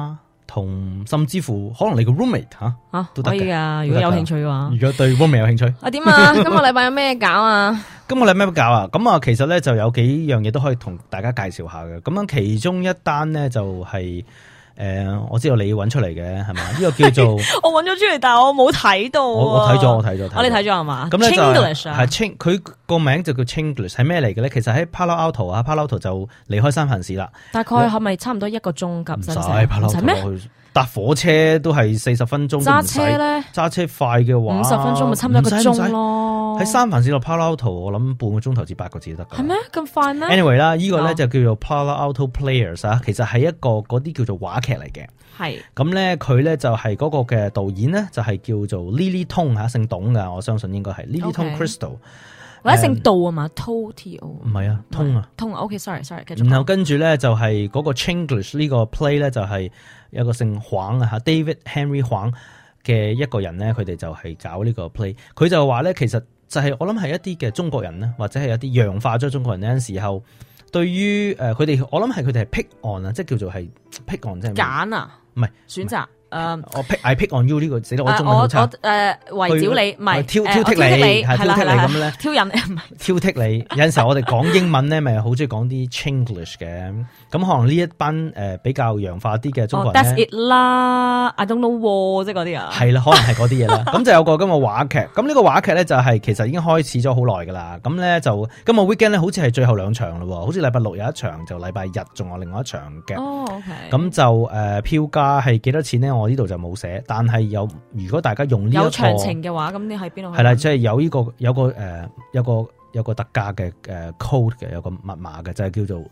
S3: 同甚至乎可能你個 roommate 都得嘅。
S2: 可以噶，如果有興趣嘅話。
S3: 如果對 roommate 有興趣。
S2: 點啊？今個禮拜有咩搞啊？
S3: 今個禮拜咩搞啊？咁啊，其實咧就有幾樣嘢都可以同大家介紹下嘅。咁樣其中一單咧就係我知道你揾出嚟嘅係咪？呢個叫做
S2: 我揾咗出嚟，但係我冇睇到。
S3: 我睇咗。
S2: 你睇咗係嘛？
S3: 咁咧就
S2: 係
S3: 佢個名就叫 Chinglish， 係咩嚟嘅咧？其實喺 Palo Alto 就離開三藩市啦。
S2: 大概係咪差唔多1個鐘咁？
S3: 唔使 Palo Alto，搭火車都係40分鐘。揸車咧？揸車快嘅話
S2: 50分鐘咪差唔多1個鐘咯。
S3: 喺三藩市到 Palo Alto， 我諗半個鐘頭至8個字得㗎。
S2: 係咩？咁快咩
S3: ？Anyway 啦，呢個咧就叫做 Palo Alto Players 啊，其實係一個嗰啲叫做話劇嚟嘅。
S2: 係咁
S3: 咧，佢咧就係嗰個嘅導演咧，就係叫做 Lily Tong 嚇，姓董㗎，我相信應該係 Lily Tong Crystal。
S2: 或者姓杜啊嘛 ，T-O
S3: 唔係啊，通啊，
S2: 通 OK，sorry，繼續。
S3: 然後跟住咧就係嗰個 Chinglish 呢個 play 咧就係有個姓黃啊嚇 David Henry 黃嘅一個人咧，佢哋就係搞呢個 play。佢就話咧，其實就係我諗係一啲嘅中國人咧，或者係一啲洋化咗中國人呢陣時候，對於佢哋，我諗係佢哋係 pick on 啊，即係叫做係 pick on 即係
S2: 揀啊，
S3: 唔係
S2: 選擇。
S3: 我 pick on you 呢個寫得我中文好差。
S2: 圍剿你，唔係
S3: 挑剔你，係挑剔你咁咧。
S2: 挑釁唔係
S3: 挑剔你。有陣時候我哋講英文咧，咪好中意講啲 Chinglish 嘅。咁可能呢一班比較洋化啲嘅中國人咧
S2: That's it 啦 ，I don't know 即係嗰啲啊。
S3: 係啦，可能係嗰啲嘢啦。咁就有個今日話劇。咁呢個話劇咧就係其實已經開始咗好耐噶啦。咁咧就今日 weekend 咧好似係最後2場咯。好似禮拜6有一場，就禮拜日仲有另外一場嘅。
S2: OK。
S3: 咁就票價係幾多錢咧？我呢度就冇寫，但係如果大家用呢有
S2: 詳情嘅話，咁你喺邊度？
S3: 係啦，即係有呢個有個特價嘅code 嘅，有個密碼嘅，就係叫做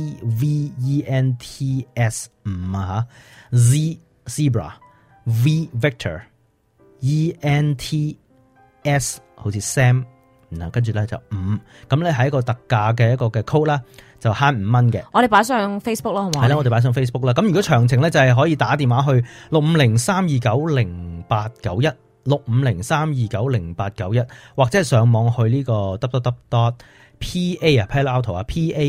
S3: ZVENTS 5啊吓 ，Z Zebra V Victor ENTS 好似 Sam， 然後跟住咧就5，咁咧係一個特價嘅一個嘅 code 啦。就慳5蚊嘅，
S2: 我哋擺上 Facebook 啦，好唔好？
S3: 係啦，我哋擺上 Facebook 啦。咁如果詳情咧，就係可以打電話去650-329-0891 650-329-0891，或者係上網去呢個 www.pa Palo Alto 啊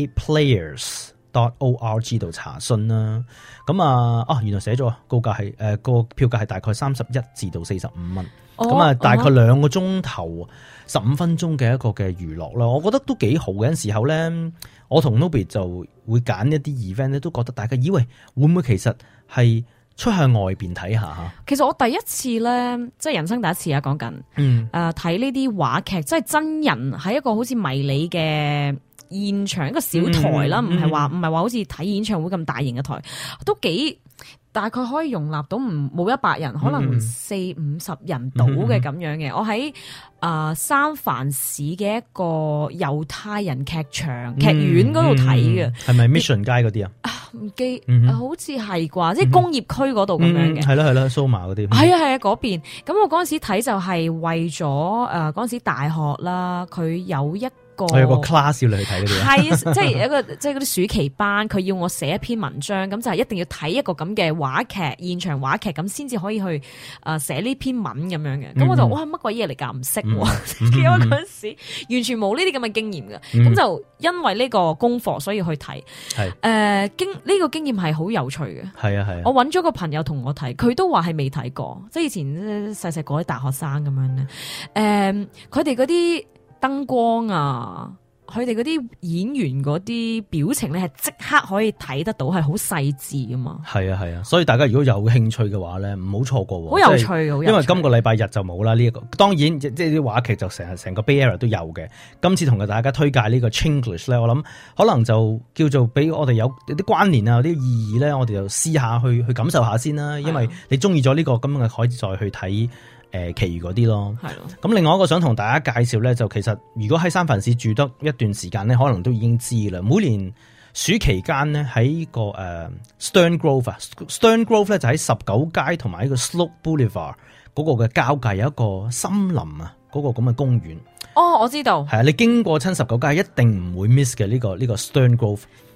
S3: PAPlayers.org 度查詢啦。咁原來寫咗告價係個票價係大概31至到45蚊。咁大概2個鐘頭15分鐘嘅一個嘅娛樂啦，我覺得都幾好嘅。時候咧，我同 Nobby 就會揀一啲 event 咧，都覺得大家以為會唔會其實係出去外邊睇下吓。
S2: 其實我第一次咧，即係人生第一次啊，講緊睇呢啲話劇，即係真人喺一個好似迷你嘅現場一個小台啦，唔係話好似睇演唱會咁大型嘅台，都幾。大概可以容納到冇100人，可能40-50人到嘅咁樣嘅。我喺三藩市嘅一個猶太人劇場劇院嗰度睇嘅。係
S3: 咪 Mission 街嗰啲啊？
S2: 唔記，好似係啩，即係工業區嗰度咁樣嘅。
S3: 係啦，蘇馬嗰啲。
S2: 係啊嗰邊。咁我嗰陣時睇就係為咗嗰陣時大學啦，佢有一。
S3: 我有個 class 要你去睇嗰啲，
S2: 係即係一個即係嗰啲暑期班，佢要我寫一篇文章，咁就係一定要睇一個咁嘅話劇現場話劇，咁先至可以去寫呢篇文咁樣嘅。咁我就哇乜鬼嘢嚟㗎？唔識喎，因為嗰陣時完全冇呢啲咁嘅經驗嘅。咁就因為呢個功課，所以去睇。係呢個經驗係好有趣嘅。係啊。我揾咗個朋友同我睇，佢都話係未睇過，即係以前細細個啲大學生咁樣咧。佢哋嗰啲燈光啊，佢哋嗰啲演員嗰啲表情咧，係即刻可以睇得到，係好細緻噶嘛。係啊，所以大家如果有興趣嘅話咧，唔好錯過。好有趣，因為今個禮拜日就冇啦呢一個。當然，即係啲話劇就成個 Bay Area 都有嘅。今次同大家推介呢個 Chinglish 咧，我諗可能就叫做俾我哋有啲關聯啊，有啲意義咧，我哋就試下去感受下先啦。因為你中意咗呢個，咁嘅可以再去睇。其餘嗰啲咯，係咯。咁另外一個想同大家介紹咧，就其實如果喺三藩市住得一段時間咧，可能都已經知啦。每年暑期間咧，喺個Stern Grove 啊 ，Stern Grove 咧就喺19街同埋呢個 Slope Boulevard 嗰個嘅交界有一個森林啊，嗰個咁嘅公園。哦，我知道。係啊，你經過親19街一定唔會 miss 嘅呢個 Stern Grove。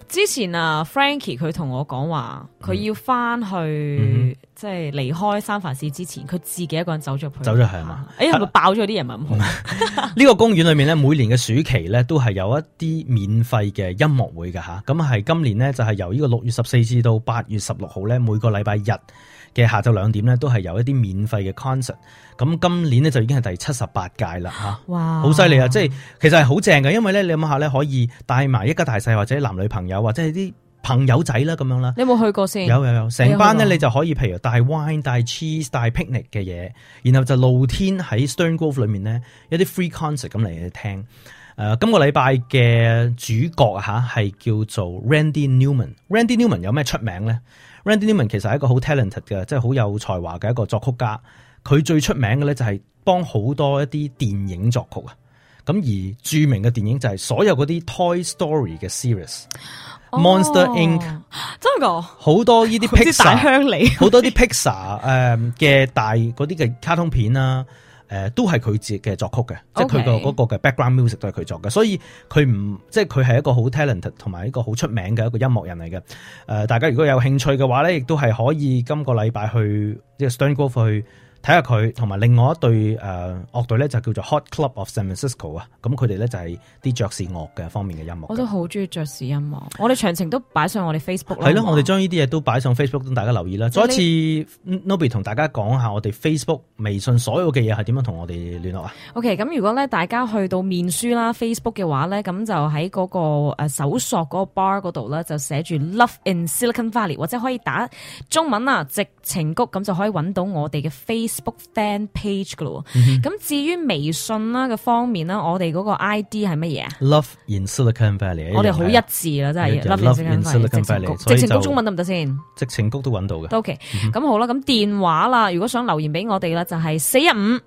S2: 之前啊 Frankie 佢同我講話，佢要翻去即係離開三藩市之前，佢自己一個人走咗去。走咗係嘛？係咪爆咗啲人咪唔好？
S3: 呢個公園裏面咧，每年嘅暑期咧都係有一啲免費嘅音樂會㗎吓。咁係今年咧就係由呢個6月14至到8月16號咧，每個禮拜日嘅下晝2點咧，都係有一啲免費嘅 concert。咁今年咧就已經係第78屆啦吓。哇！好犀利啊！即係其實係好正嘅，因為咧你諗下咧，可以帶埋一家大細或者男女朋友或者係啲朋友仔啦咁樣啦。
S2: 你有冇去過先？
S3: 有，成班咧你就可以譬如帶 wine、帶 cheese、帶 picnic 嘅嘢，然後就露天喺 Stern Grove 裏面咧一啲 free concert 咁嚟聽。今個禮拜嘅主角吓係叫做 Randy Newman。Randy Newman 有咩出名咧？Randy Newman 其實係一個好 talented 嘅，即係好有才華嘅一個作曲家。佢最出名嘅咧就係幫好多一啲電影作曲啊。咁而著名嘅電影就係所有嗰啲 Toy Story 嘅 series、Monster Inc.
S2: 真係㗎？好
S3: 多呢啲 Pixar
S2: 大鄉里，
S3: 好多啲 Pixar 嘅大嗰啲嘅卡通片啦。都係佢自己嘅作曲嘅，即係佢個嗰個嘅 background music 都係佢作嘅，所以佢即係佢係一個好 talented 同埋一個好出名嘅一個音樂人嚟嘅。大家如果有興趣嘅話咧，亦都係可以今個禮拜去即係 Stern Grove 去睇下佢，同埋另外一隊樂隊咧就叫做 Hot Club of San Francisco 啊。咁佢哋咧就係啲爵士樂嘅方面嘅音樂。
S2: 我都好中意爵士音樂，我哋詳情都擺上我哋 Facebook 啦。
S3: 係咯，我哋將呢啲嘢都擺上 Facebook， 等大家留意啦。再一次 Nobby 同大家講下我哋 Facebook、微信所有嘅嘢係點樣同我哋聯絡啊
S2: ？OK， 咁如果咧大家去到面書啦 Facebook 嘅話咧，咁就喺嗰個搜索嗰個 bar 嗰度咧就寫住 Love in Silicon Valley， 或者可以打中文啊矽情谷，咁就可以揾到我哋嘅 Facebook fan page 噶咯。咁至於微信啦嘅方面啦，我哋嗰個 ID 係乜嘢啊
S3: ？Love in Silicon Valley，
S2: 我哋好一致啦，真係 Love in Silicon Valley。矽情谷中文得唔得先？
S3: 矽情谷都揾到嘅。
S2: 都 OK。咁好啦，咁電話啦，如果想留言俾我哋啦，就係415。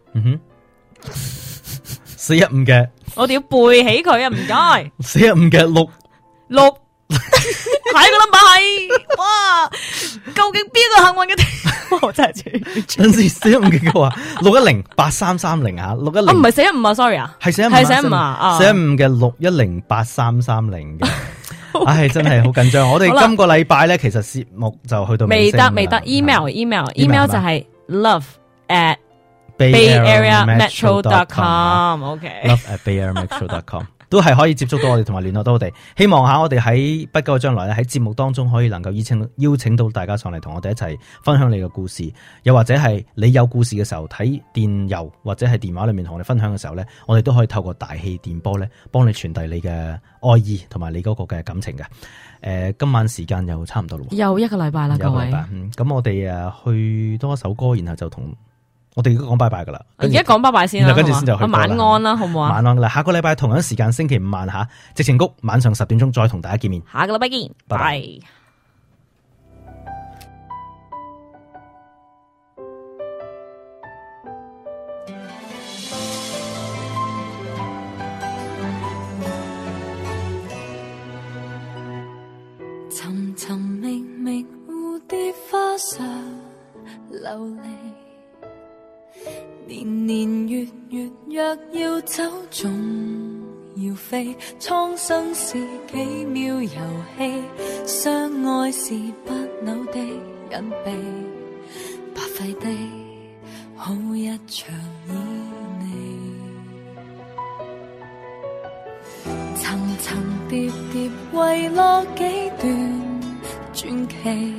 S3: 415嘅。我哋
S2: 要背起佢啊，唔該。
S3: 415嘅6。
S2: 下一個 number 係哇，究竟邊個幸運嘅？我真係
S3: 真是415嘅話6108330啊，610。
S2: 唔係415啊 ，sorry 啊，
S3: 係415啊，415嘅6108330嘅。唉，真係好緊張。我哋今個禮拜咧，其實節目就去到
S2: 未得 email 就係 love at bayarea.metro.com。OK，love@bayarea.metro.com 都係可以接觸到我哋同埋聯絡到我哋。希望下我哋喺不久嘅將來咧，喺節目當中可以能夠邀請到大家上嚟同我哋一齊分享你嘅故事，又或者係你有故事嘅時候睇電郵或者係電話裏面同我哋分享嘅時候咧，我哋都可以透過大氣電波咧幫你傳遞你嘅愛意同埋你嗰個嘅感情嘅。今晚時間又差唔多咯， 又一個禮拜啦，各位。
S3: 咁我哋去多一首歌，然後就同我哋而家講拜拜噶啦，
S2: 而家講拜拜先啦，
S3: 跟住先就去
S2: 晚安啦，好唔好啊？
S3: 晚安啦，下個禮拜同樣時間星期五晚吓，矽情谷晚上10點鐘再同大家見面。
S2: 下個禮拜見，拜拜。
S1: 尋尋覓覓蝴蝶花上流離，年年月月若要走總要飛，蒼生是奇妙遊戲，相愛是不朽的隱秘，白費的好一場旖旎，層層疊疊遺落幾段傳奇，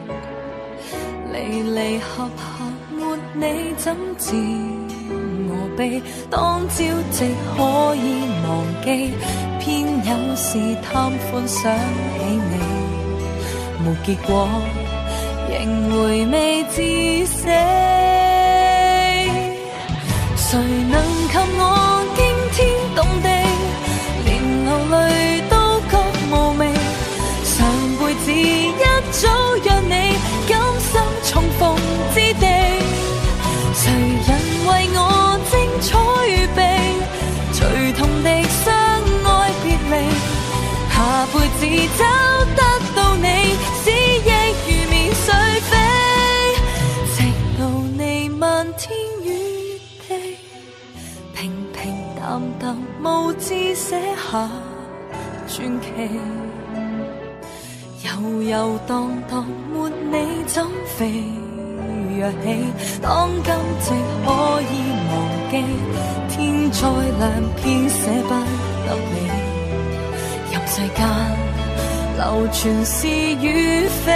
S1: 離離合合沒你怎知我悲，當朝夕可以忘記，偏有時貪歡想起你，無結果仍回味至死，誰能及我驚天動地，連流淚都覺無味，上輩子一早讓你今生重逢之地，誰人為我精彩預備，隨同地相愛別離，下輩子找得到你，死亦如眠睡飛，直到你漫天雨地，平平淡淡無知寫下傳奇。 遊遊蕩蕩，沒你怎飛躍起？當今夕可以忘記，天再亮偏捨不得你。任世間流傳是與非，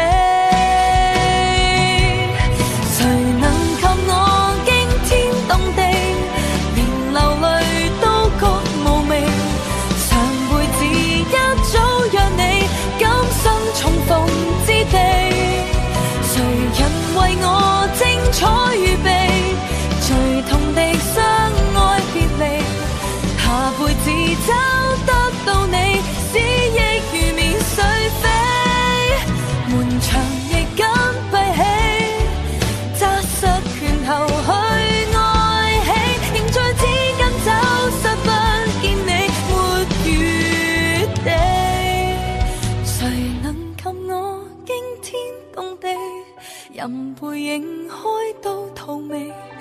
S1: 誰能及我驚天動地，連流淚都覺無味。上輩子一早讓你今生重逢之地，誰人為我精彩預備，最痛的相愛別離，下輩子找得到你，思憶如免碎飛，門牆亦緊閉起，揸實拳頭去愛起，凝聚指緊找失不見你沒餘地，誰能及我驚天動地，任背影開到荼蘼。